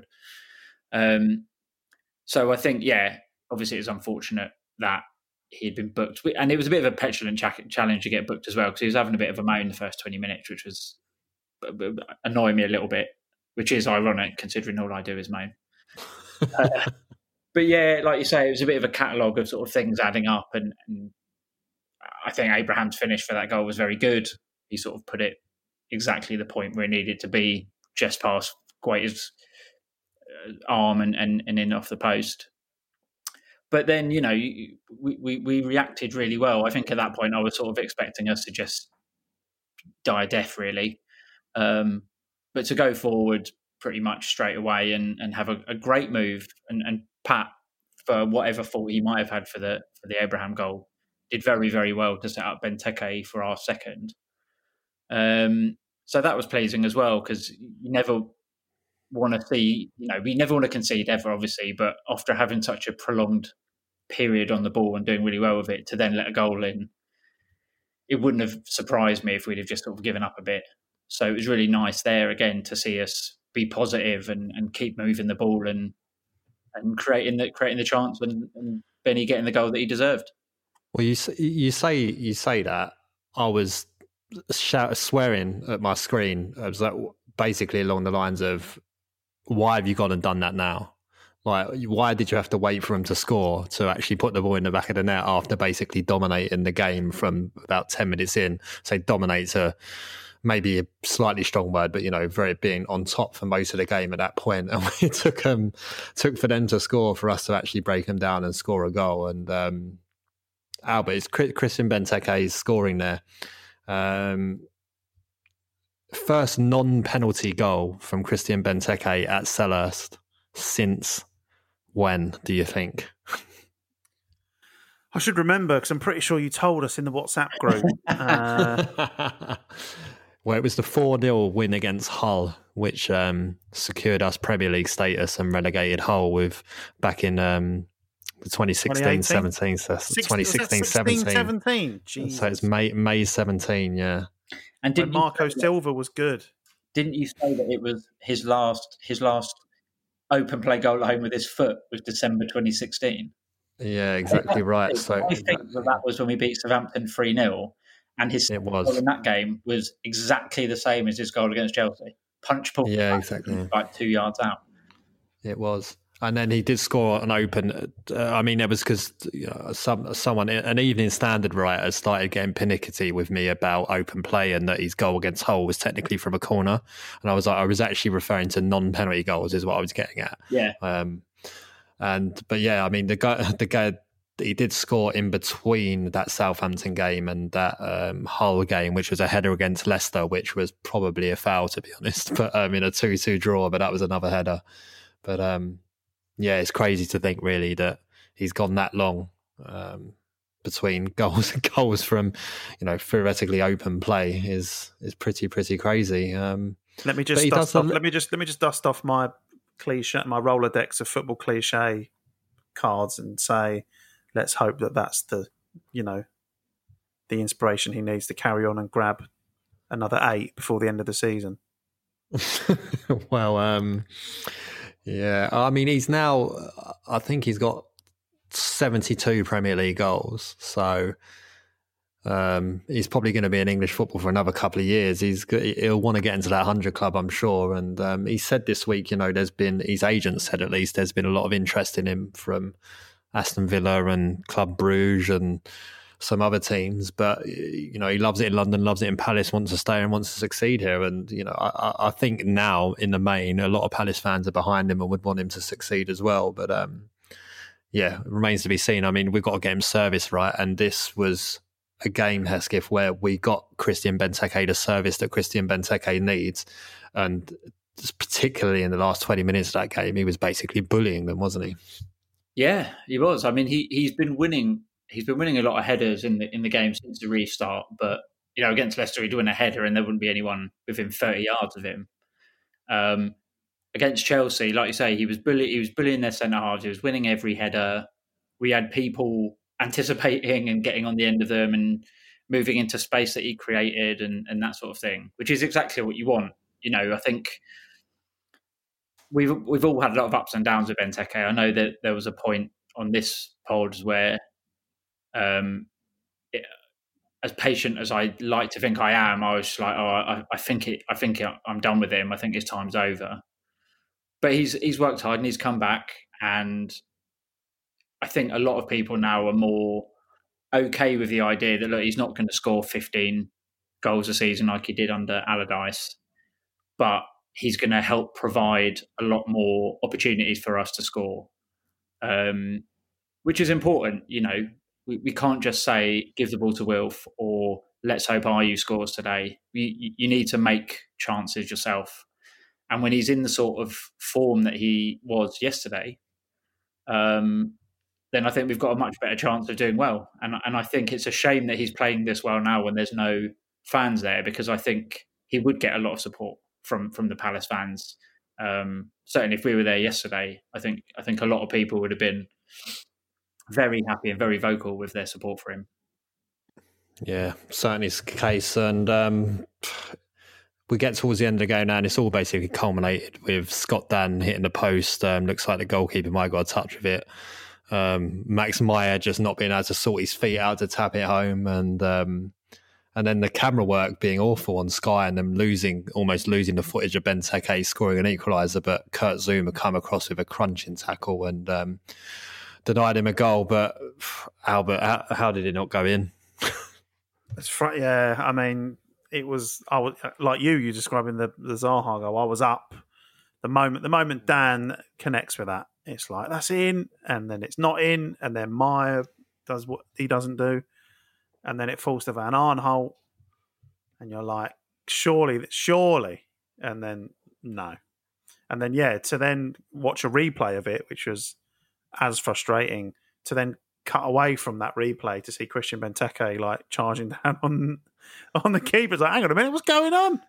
Um, so I think, yeah, obviously it's unfortunate that he'd been booked, and it was a bit of a petulant challenge to get booked as well, because he was having a bit of a moan the first twenty minutes, which was annoying me a little bit, which is ironic considering all I do is moan. uh, but yeah, like you say, it was a bit of a catalogue of sort of things adding up, and, and I think Abraham's finish for that goal was very good. He sort of put it exactly the point where it needed to be, just past Guaita's arm and, and, and in off the post. but then, you know, we, we, we reacted really well. I think at that point I was sort of expecting us to just die a death, really. Um, but to go forward pretty much straight away and, and have a, a great move, and, and Pat, for whatever fault he might have had for the for the Abraham goal, did very, very well to set up Benteke for our second. Um, so that was pleasing as well, because you never want to see, you know, we never want to concede ever, obviously, but after having such a prolonged period on the ball and doing really well with it, to then let a goal in, it wouldn't have surprised me if we'd have just sort of given up a bit. So it was really nice there again to see us be positive and, and keep moving the ball and and creating the creating the chance and, and Benny getting the goal that he deserved. Well, you you say you say that I was shout, swearing at my screen. I was like, basically along the lines of, "Why have you gone and done that now? Like, why did you have to wait for him to score to actually put the ball in the back of the net after basically dominating the game from about ten minutes in?" Say dominate to maybe a slightly strong word, but, you know, very being on top for most of the game at that point. And it took um took for them to score for us to actually break them down and score a goal. And um, Albert, it's Christian Benteke scoring there. Um, first non-penalty goal from Christian Benteke at Selhurst since when, do you think? I should remember, because I'm pretty sure you told us in the WhatsApp group. Uh... Well, it was the four nil win against Hull, which um, secured us Premier League status and relegated Hull with back in um, the twenty sixteen seventeen. So twenty sixteen seventeen. So it's May May seventeen, yeah. And didn't Marco Silva was good. Didn't you say that it was his last his last open play goal at home with his foot was December twenty sixteen? Yeah, exactly right. So I think that, that was when we beat Southampton three nil. And his it was. goal in that game was exactly the same as his goal against Chelsea. Punch pull. Yeah, exactly. Like two yards out. It was. And then he did score an open. Uh, I mean, it was because, you know, some someone, an Evening Standard writer, started getting pernickety with me about open play and that his goal against Hull was technically from a corner. And I was like, I was actually referring to non-penalty goals, is what I was getting at. Yeah. Um, and but yeah, I mean, the guy, the guy. He did score in between that Southampton game and that um, Hull game, which was a header against Leicester, which was probably a foul, to be honest. But um, in a two two draw, but that was another header. But um, yeah, it's crazy to think really that he's gone that long um, between goals and goals from, you know, theoretically open play is is pretty pretty crazy. Um, let me just dust off, a... let me just let me just dust off my cliche, my Rolodex of football cliche cards and say, let's hope that that's the, you know, the inspiration he needs to carry on and grab another eight before the end of the season. Well, um, yeah, I mean, he's now, I think he's got seventy-two Premier League goals. So um, he's probably going to be in English football for another couple of years. He's He'll want to get into that one hundred club, I'm sure. And um, he said this week, you know, there's been, his agent said at least, there's been a lot of interest in him from Aston Villa and Club Bruges and some other teams, but you know, he loves it in London, loves it in Palace, wants to stay and wants to succeed here. And you know, I, I think now in the main, a lot of Palace fans are behind him and would want him to succeed as well. But um, yeah, it remains to be seen. I mean, we've got to get him service right, and this was a game, Hesketh, where we got Christian Benteke the service that Christian Benteke needs, and particularly in the last twenty minutes of that game, he was basically bullying them, wasn't he? Yeah, he was. I mean, he he's been winning. He's been winning a lot of headers in the in the game since the restart. But you know, against Leicester, he'd win a header, and there wouldn't be anyone within thirty yards of him. Um, against Chelsea, like you say, he was bully, He was bullying their centre halves. He was winning every header. We had people anticipating and getting on the end of them and moving into space that he created, and and that sort of thing, which is exactly what you want. You know, I think. We've we've all had a lot of ups and downs with Benteke. I know that there was a point on this pod where, um, it, as patient as I like to think I am, I was just like, oh, I, I think it, I think it, I'm done with him. I think his time's over. But he's he's worked hard and he's come back, and I think a lot of people now are more okay with the idea that look, he's not going to score fifteen goals a season like he did under Allardyce, but he's going to help provide a lot more opportunities for us to score, um, which is important. You know, we, we can't just say give the ball to Wilf or let's hope Ayew scores today. You, you need to make chances yourself. And when he's in the sort of form that he was yesterday, um, then I think we've got a much better chance of doing well. And and I think it's a shame that he's playing this well now when there's no fans there, because I think he would get a lot of support from from the Palace fans. Um, certainly, if we were there yesterday, I think I think a lot of people would have been very happy and very vocal with their support for him. Yeah, certainly it's the case. And um, we get towards the end of the game now, and it's all basically culminated with Scott Dann hitting the post. Um, looks like the goalkeeper might have got a touch of it. Um, Max Meyer just not being able to sort his feet out to tap it home, and um, and then the camera work being awful on Sky, and them losing, almost losing the footage of Benteke scoring an equaliser, but Kurt Zouma come across with a crunching tackle and um, denied him a goal. But Albert, how, how did it not go in? It's fr- yeah, I mean, it was. I was like you. You describing the the Zaha goal. I was up the moment. The moment Dan connects with that, it's like that's in, and then it's not in, and then Meyer does what he doesn't do, and then it falls to Van Aanholt, and you're like, surely, surely, and then no, and then yeah, to then watch a replay of it, which was as frustrating. To then cut away from that replay to see Christian Benteke like charging down on on the keeper. It's like, hang on a minute, what's going on?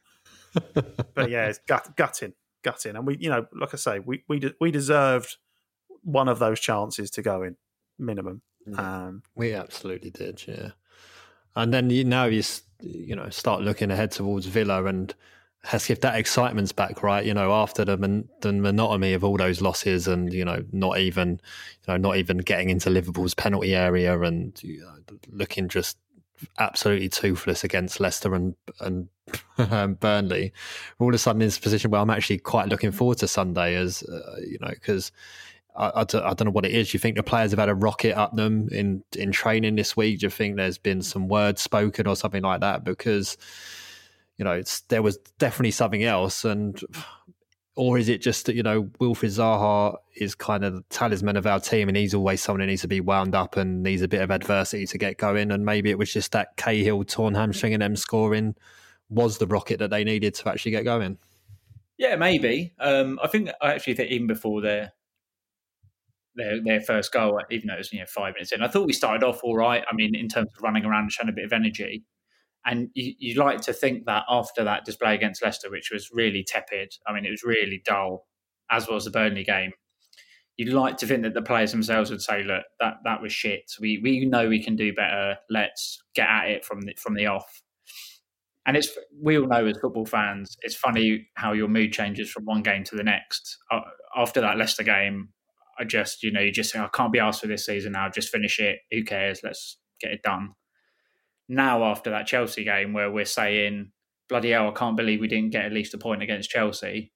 But yeah, it's gut, gutting, gutting, and we, you know, like I say, we we de- we deserved one of those chances to go in, minimum. Um, we absolutely did, yeah. And then you now you you know start looking ahead towards Villa, and Hesketh, that excitement's back, right? You know, after the mon- the monotony of all those losses, and you know, not even you know, not even getting into Liverpool's penalty area, and you know, looking just absolutely toothless against Leicester and and um, Burnley. We're all of a sudden in this position where I'm actually quite looking forward to Sunday, as uh, you know, because I, I, don't, I don't know what it is. Do you think the players have had a rocket up them in in training this week? Do you think there's been some words spoken or something like that? Because you know, it's, there was definitely something else, and or is it just that, you know, Wilfried Zaha is kind of the talisman of our team, and he's always someone who needs to be wound up and needs a bit of adversity to get going, and maybe it was just that Cahill torn hamstring and them scoring was the rocket that they needed to actually get going? Yeah, maybe. Um, I think I actually think even before their their their first goal, even though it was you know five minutes in, I thought we started off all right. I mean, in terms of running around and showing a bit of energy. And you, you'd like to think that after that display against Leicester, which was really tepid, I mean, it was really dull, as was the Burnley game, you'd like to think that the players themselves would say, look, that, that was shit. We we know we can do better. Let's get at it from the, from the off. And it's we all know as football fans, it's funny how your mood changes from one game to the next. After that Leicester game, I just, you know, you just think, I can't be asked for this season now. Just finish it. Who cares? Let's get it done. Now, after that Chelsea game where we're saying, bloody hell, I can't believe we didn't get at least a point against Chelsea.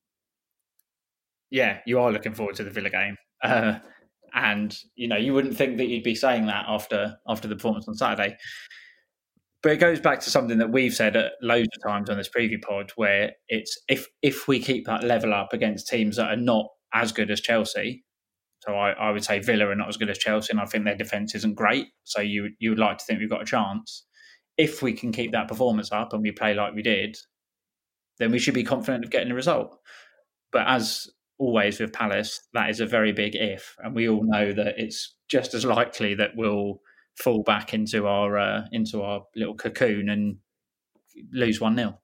Yeah, you are looking forward to the Villa game. Uh, and, you know, you wouldn't think that you'd be saying that after after the performance on Saturday. But it goes back to something that we've said loads of times on this preview pod, where it's if if we keep that level up against teams that are not as good as Chelsea, so I, I would say Villa are not as good as Chelsea, and I think their defence isn't great. So you you would like to think we've got a chance. If we can keep that performance up and we play like we did, then we should be confident of getting a result. But as always with Palace, that is a very big if, and we all know that it's just as likely that we'll fall back into our uh, into our little cocoon and lose one nil.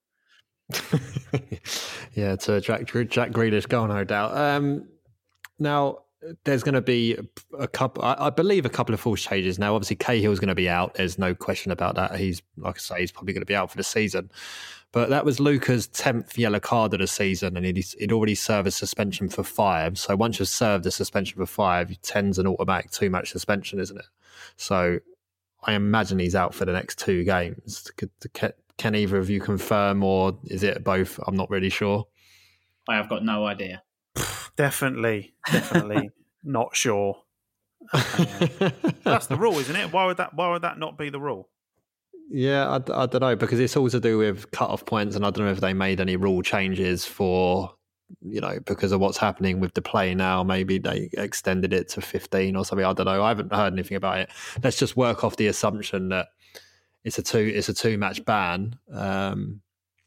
Yeah, to Jack Jack Grealish goal, no doubt. Um, now. There's going to be a couple, I believe, a couple of false changes. Now, obviously, Cahill's going to be out. There's no question about that. He's, like I say, he's probably going to be out for the season. But that was Luca's tenth yellow card of the season, and he'd, he'd already served a suspension for five. So once you've served a suspension for five, ten's an automatic two-match suspension, isn't it? So I imagine he's out for the next two games. Can, can either of you confirm, or is it both? I'm not really sure. I have got no idea. Definitely, definitely not sure. Uh, that's the rule, isn't it? Why would that? Why would that not be the rule? Yeah, I, I don't know, because it's all to do with cut-off points, and I don't know if they made any rule changes for you know, because of what's happening with the play now, maybe they extended it to fifteen or something. I don't know. I haven't heard anything about it. Let's just work off the assumption that it's a two it's a two match ban. Um,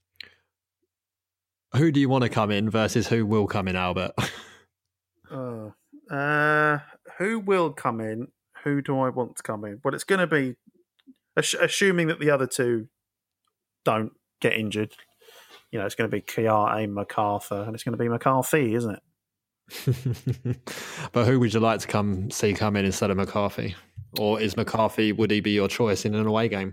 who do you want to come in versus who will come in, Albert? uh, uh, who will come in? Who do I want to come in? Well, it's going to be assuming that the other two don't get injured. You know, it's going to be Kouyaté, MacArthur, and it's going to be McCarthy, isn't it? But who would you like to come see come in instead of McCarthy? Or is McCarthy, would he be your choice in an away game?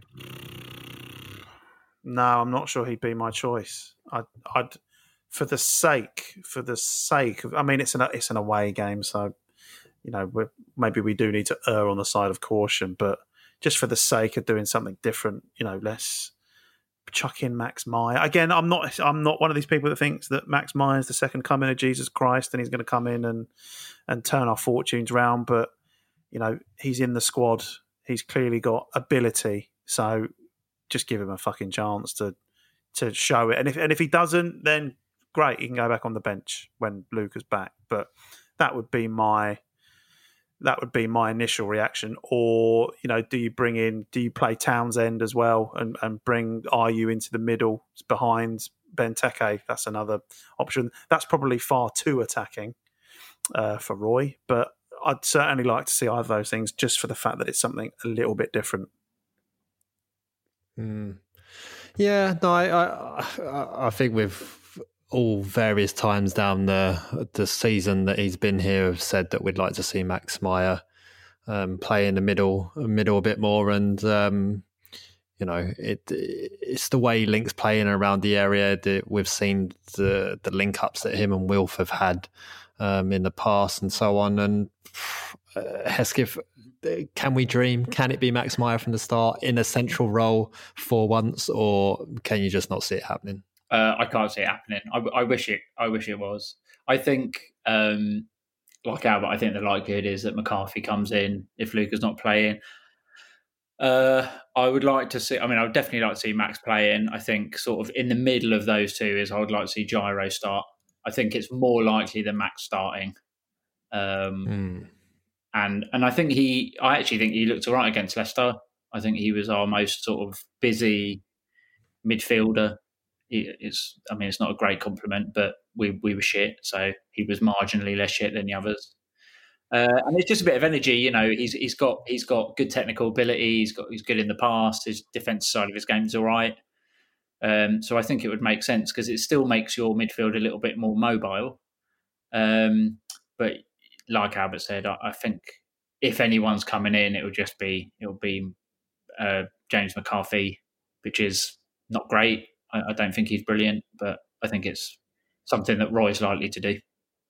No, I'm not sure he'd be my choice. I'd, I'd for the sake, for the sake of, I mean, it's an it's an away game, so you know, we're, maybe we do need to err on the side of caution, but just for the sake of doing something different, you know, let's chuck in Max Meyer. Again, I'm not I'm not one of these people that thinks that Max Meyer is the second coming of Jesus Christ and he's going to come in and and turn our fortunes round, but you know, he's in the squad. He's clearly got ability, so just give him a fucking chance to to show it. And if and if he doesn't, then great, he can go back on the bench when Luke is back. But that would be my that would be my initial reaction. Or, you know, do you bring in, do you play Townsend as well and, and bring Ayew into the middle behind Benteke? That's another option. That's probably far too attacking uh, for Roy, but I'd certainly like to see either of those things just for the fact that it's something a little bit different. Mm. Yeah, no, I, I, I think with all various times down the the season that he's been here, have said that we'd like to see Max Meyer um, play in the middle, middle a bit more, and um, you know, it it's the way Link's playing around the area that we've seen the the link ups that him and Wilf have had um, in the past and so on. And uh, Hesketh, can we dream? Can it be Max Meyer from the start in a central role for once, or can you just not see it happening? Uh, I can't see it happening. I, I wish it. I wish it was. I think, um, like Albert, I think the likelihood is that McCarthy comes in if Luca's not playing. Uh, I would like to see. I mean, I would definitely like to see Max playing. I think, sort of in the middle of those two, is I would like to see Gyro start. I think it's more likely than Max starting. Um, mm. And and I think he. I actually think he looked all right against Leicester. I think he was our most sort of busy midfielder. It's, I mean, it's not a great compliment, but we, we were shit, so he was marginally less shit than the others. Uh, and it's just a bit of energy, you know. He's he's got he's got good technical ability. He's got he's good in the past. His defensive side of his game is all right. Um, so I think it would make sense because it still makes your midfield a little bit more mobile. Um, but like Albert said, I, I think if anyone's coming in, it will just be it will be uh, James McCarthy, which is not great. I don't think he's brilliant, but I think it's something that Roy's likely to do.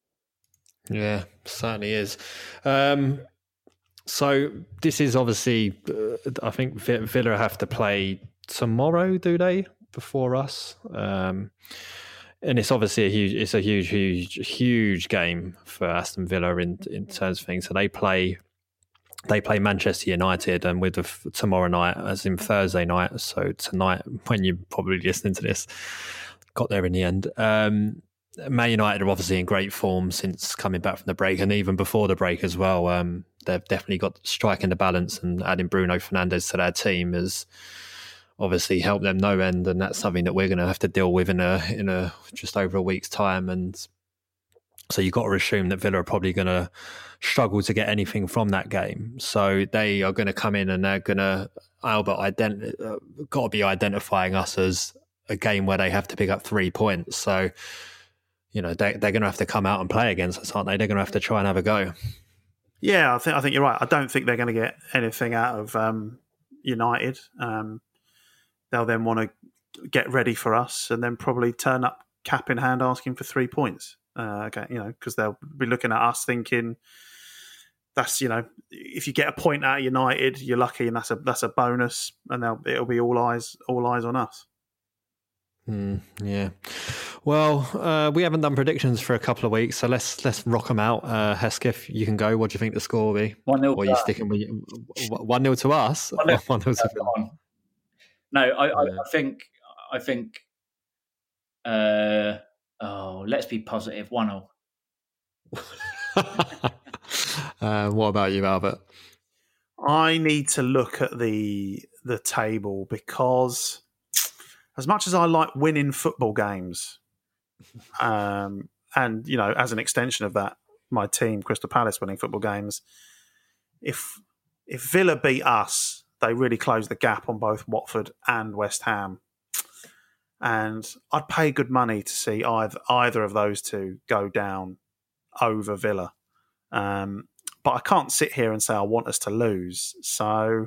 Yeah, certainly is. Um, so this is obviously, uh, I think Villa have to play tomorrow, do they, before us? Um, and it's obviously a huge, it's a huge, huge, huge game for Aston Villa in in terms of things. So they play. They play Manchester United, and with the, tomorrow night, as in Thursday night, so tonight, when you're probably listening to this, got there in the end. Um, Man United are obviously in great form since coming back from the break, and even before the break as well. Um, they've definitely got striking the balance, and adding Bruno Fernandes to their team has obviously helped them no end, and that's something that we're going to have to deal with in a in a just over a week's time. And so you've got to assume that Villa are probably going to struggle to get anything from that game. So they are going to come in and they're going to, Albert, ident- uh, got to be identifying us as a game where they have to pick up three points. So, you know, they, they're going to have to come out and play against us, aren't they? They're going to have to try and have a go. Yeah, I think I think you're right. I don't think they're going to get anything out of um, United. Um, they'll then want to get ready for us and then probably turn up cap in hand asking for three points. Uh, okay, you know, because they'll be looking at us thinking that's, you know, if you get a point out of United, you're lucky, and that's a that's a bonus, and they'll, it'll be all eyes all eyes on us. Mm, yeah. Well, uh, we haven't done predictions for a couple of weeks, so let's let's rock them out. Uh, Hesketh, you can go. What do you think the score will be? One nil. Or are you sticking with one nil to us? One nil. One nil to Villa. No, I, I, Yeah. I think I think. Uh, Oh, let's be positive. one all. uh, what about you, Albert? I need to look at the the table because as much as I like winning football games, um, and, you know, as an extension of that, my team, Crystal Palace, winning football games, if if Villa beat us, they really close the gap on both Watford and West Ham. And I'd pay good money to see either, either of those two go down over Villa. Um, but I can't sit here and say I want us to lose. So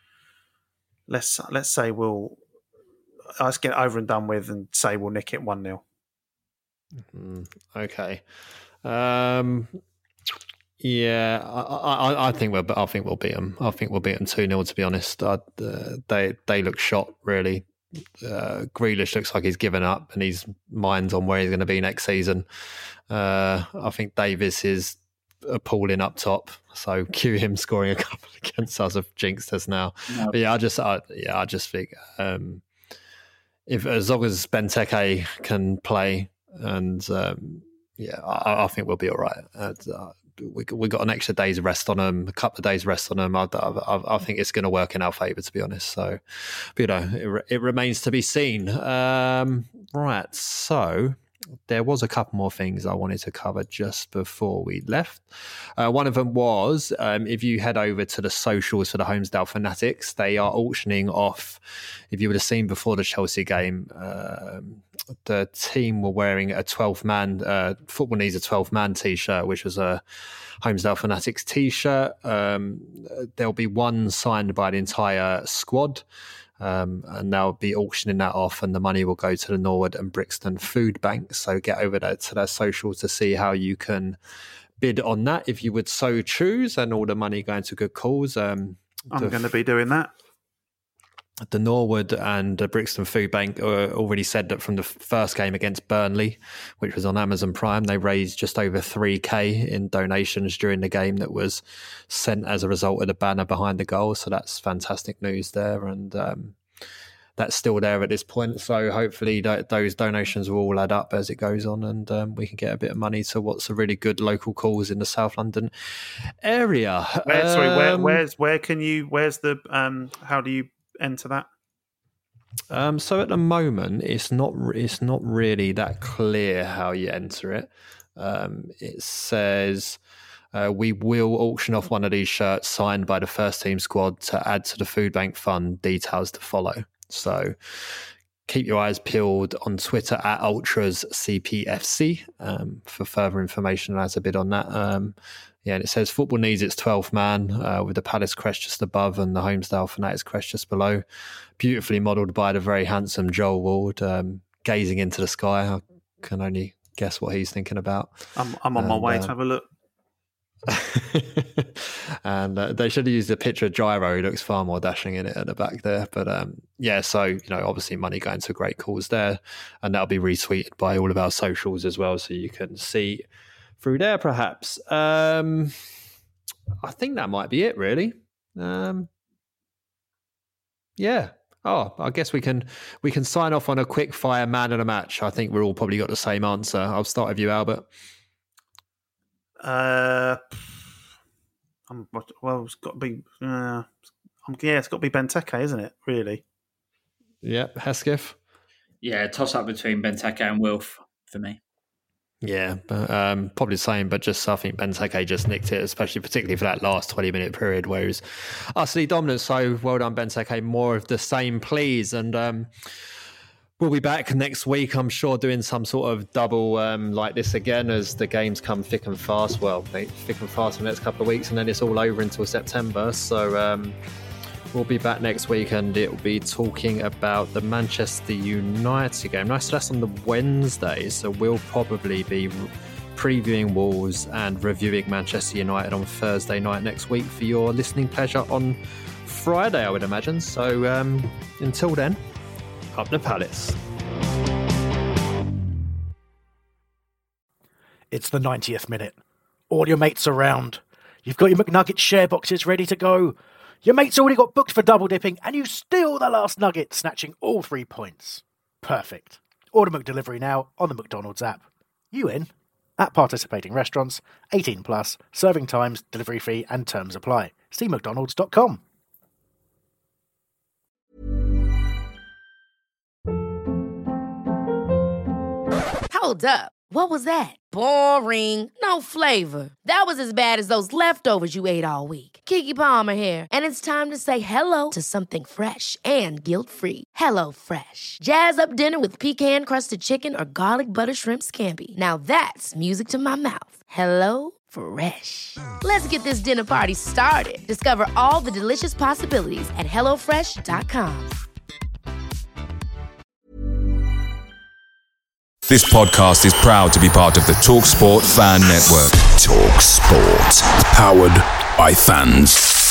let's let's say we'll let's get it over and done with and say we'll nick it one nil. Mm, okay. Um, yeah, I, I, I think we'll. I think we'll beat them. I think we'll beat them two nil. To be honest, I, uh, they they look shot really. Uh, Grealish looks like he's given up and his mind's on where he's going to be next season. Uh, I think Davis is appalling up top, so cue him scoring a couple against us. Have jinxed us now. No. But yeah, I just, I, yeah, I just think um, if as long as Benteke can play, and um, yeah, I, I think we'll be all right. And, uh, we we got an extra day's rest on them, a couple of days rest on them. I, I, I think it's going to work in our favour, to be honest. So, but, you know, it, it remains to be seen. Um, right, so there was a couple more things I wanted to cover just before we left. Uh, one of them was, um, if you head over to the socials for the Holmesdale Fanatics, they are auctioning off, if you would have seen before the Chelsea game, um, the team were wearing a twelve-man, uh, Football Needs a twelve-man T-shirt, which was a Holmesdale Fanatics T-shirt. Um, there'll be one signed by the entire squad. Um, and they'll be auctioning that off, and the money will go to the Norwood and Brixton Food Bank. So get over there to their socials to see how you can bid on that if you would so choose, and all the money going to good cause. Um, I'm going to be doing that. The Norwood and the Brixton Food Bank uh, already said that from the first game against Burnley, which was on Amazon Prime, they raised just over three K in donations during the game that was sent as a result of the banner behind the goal. So that's fantastic news there. And um, that's still there at this point. So hopefully th- those donations will all add up as it goes on, and um, we can get a bit of money to what's a really good local cause in the South London area. Where, um, sorry, where, where's, where can you, where's the, um, how do you enter that? Um, so at the moment, it's not it's not really that clear how you enter it. Um, it says uh, we will auction off one of these shirts signed by the first team squad to add to the food bank fund. Details to follow. So keep your eyes peeled on Twitter at Ultras C P F C um, for further information as a bit on that. Um, Yeah, and it says Football Needs its twelfth man uh, with the Palace crest just above and the Holmesdale Fanatics crest just below. Beautifully modelled by the very handsome Joel Ward, um, gazing into the sky. I can only guess what he's thinking about. I'm, I'm on and, my way uh, to have a look. and uh, they should have used a picture of Gyro. He looks far more dashing in it at the back there. But um, yeah, so, you know, obviously money going to a great cause there. And that'll be retweeted by all of our socials as well, so you can see through there, perhaps. Um, I think that might be it, really. Um, yeah. Oh, I guess we can we can sign off on a quick fire man of the match. I think we're all probably got the same answer. I'll start with you, Albert. Uh, I'm, well, it's got to be. Uh, yeah, it's got to be Benteke, isn't it? Really? Yeah, Hesketh. Yeah, toss up between Benteke and Wilf for me. Yeah, um, probably the same, but just I think Benteke just nicked it, especially particularly for that last twenty-minute period where he was utterly dominant. So well done, Benteke. More of the same, please. And um, we'll be back next week, I'm sure, doing some sort of double um, like this again as the games come thick and fast. Well, thick and fast for the next couple of weeks, and then it's all over until September. So um, we'll be back next week, and it will be talking about the Manchester United game. Nice, that's on the Wednesday, so we'll probably be previewing Wolves and reviewing Manchester United on Thursday night next week for your listening pleasure on Friday, I would imagine. So um, until then, up the Palace. It's the ninetieth minute. All your mates around. You've got your McNugget share boxes ready to go. Your mate's already got booked for double dipping, and you steal the last nugget, snatching all three points. Perfect. Order McDelivery now on the McDonald's app. You in? At participating restaurants, eighteen plus, serving times, delivery fee and terms apply. See mcdonalds dot com. Hold up. What was that? Boring. No flavor. That was as bad as those leftovers you ate all week. Keke Palmer here, and it's time to say hello to something fresh and guilt-free. Hello Fresh. Jazz up dinner with pecan-crusted chicken or garlic butter shrimp scampi. Now that's music to my mouth. Hello Fresh. Let's get this dinner party started. Discover all the delicious possibilities at hello fresh dot com. This podcast is proud to be part of the TalkSport Fan Network. TalkSport. Powered by fans.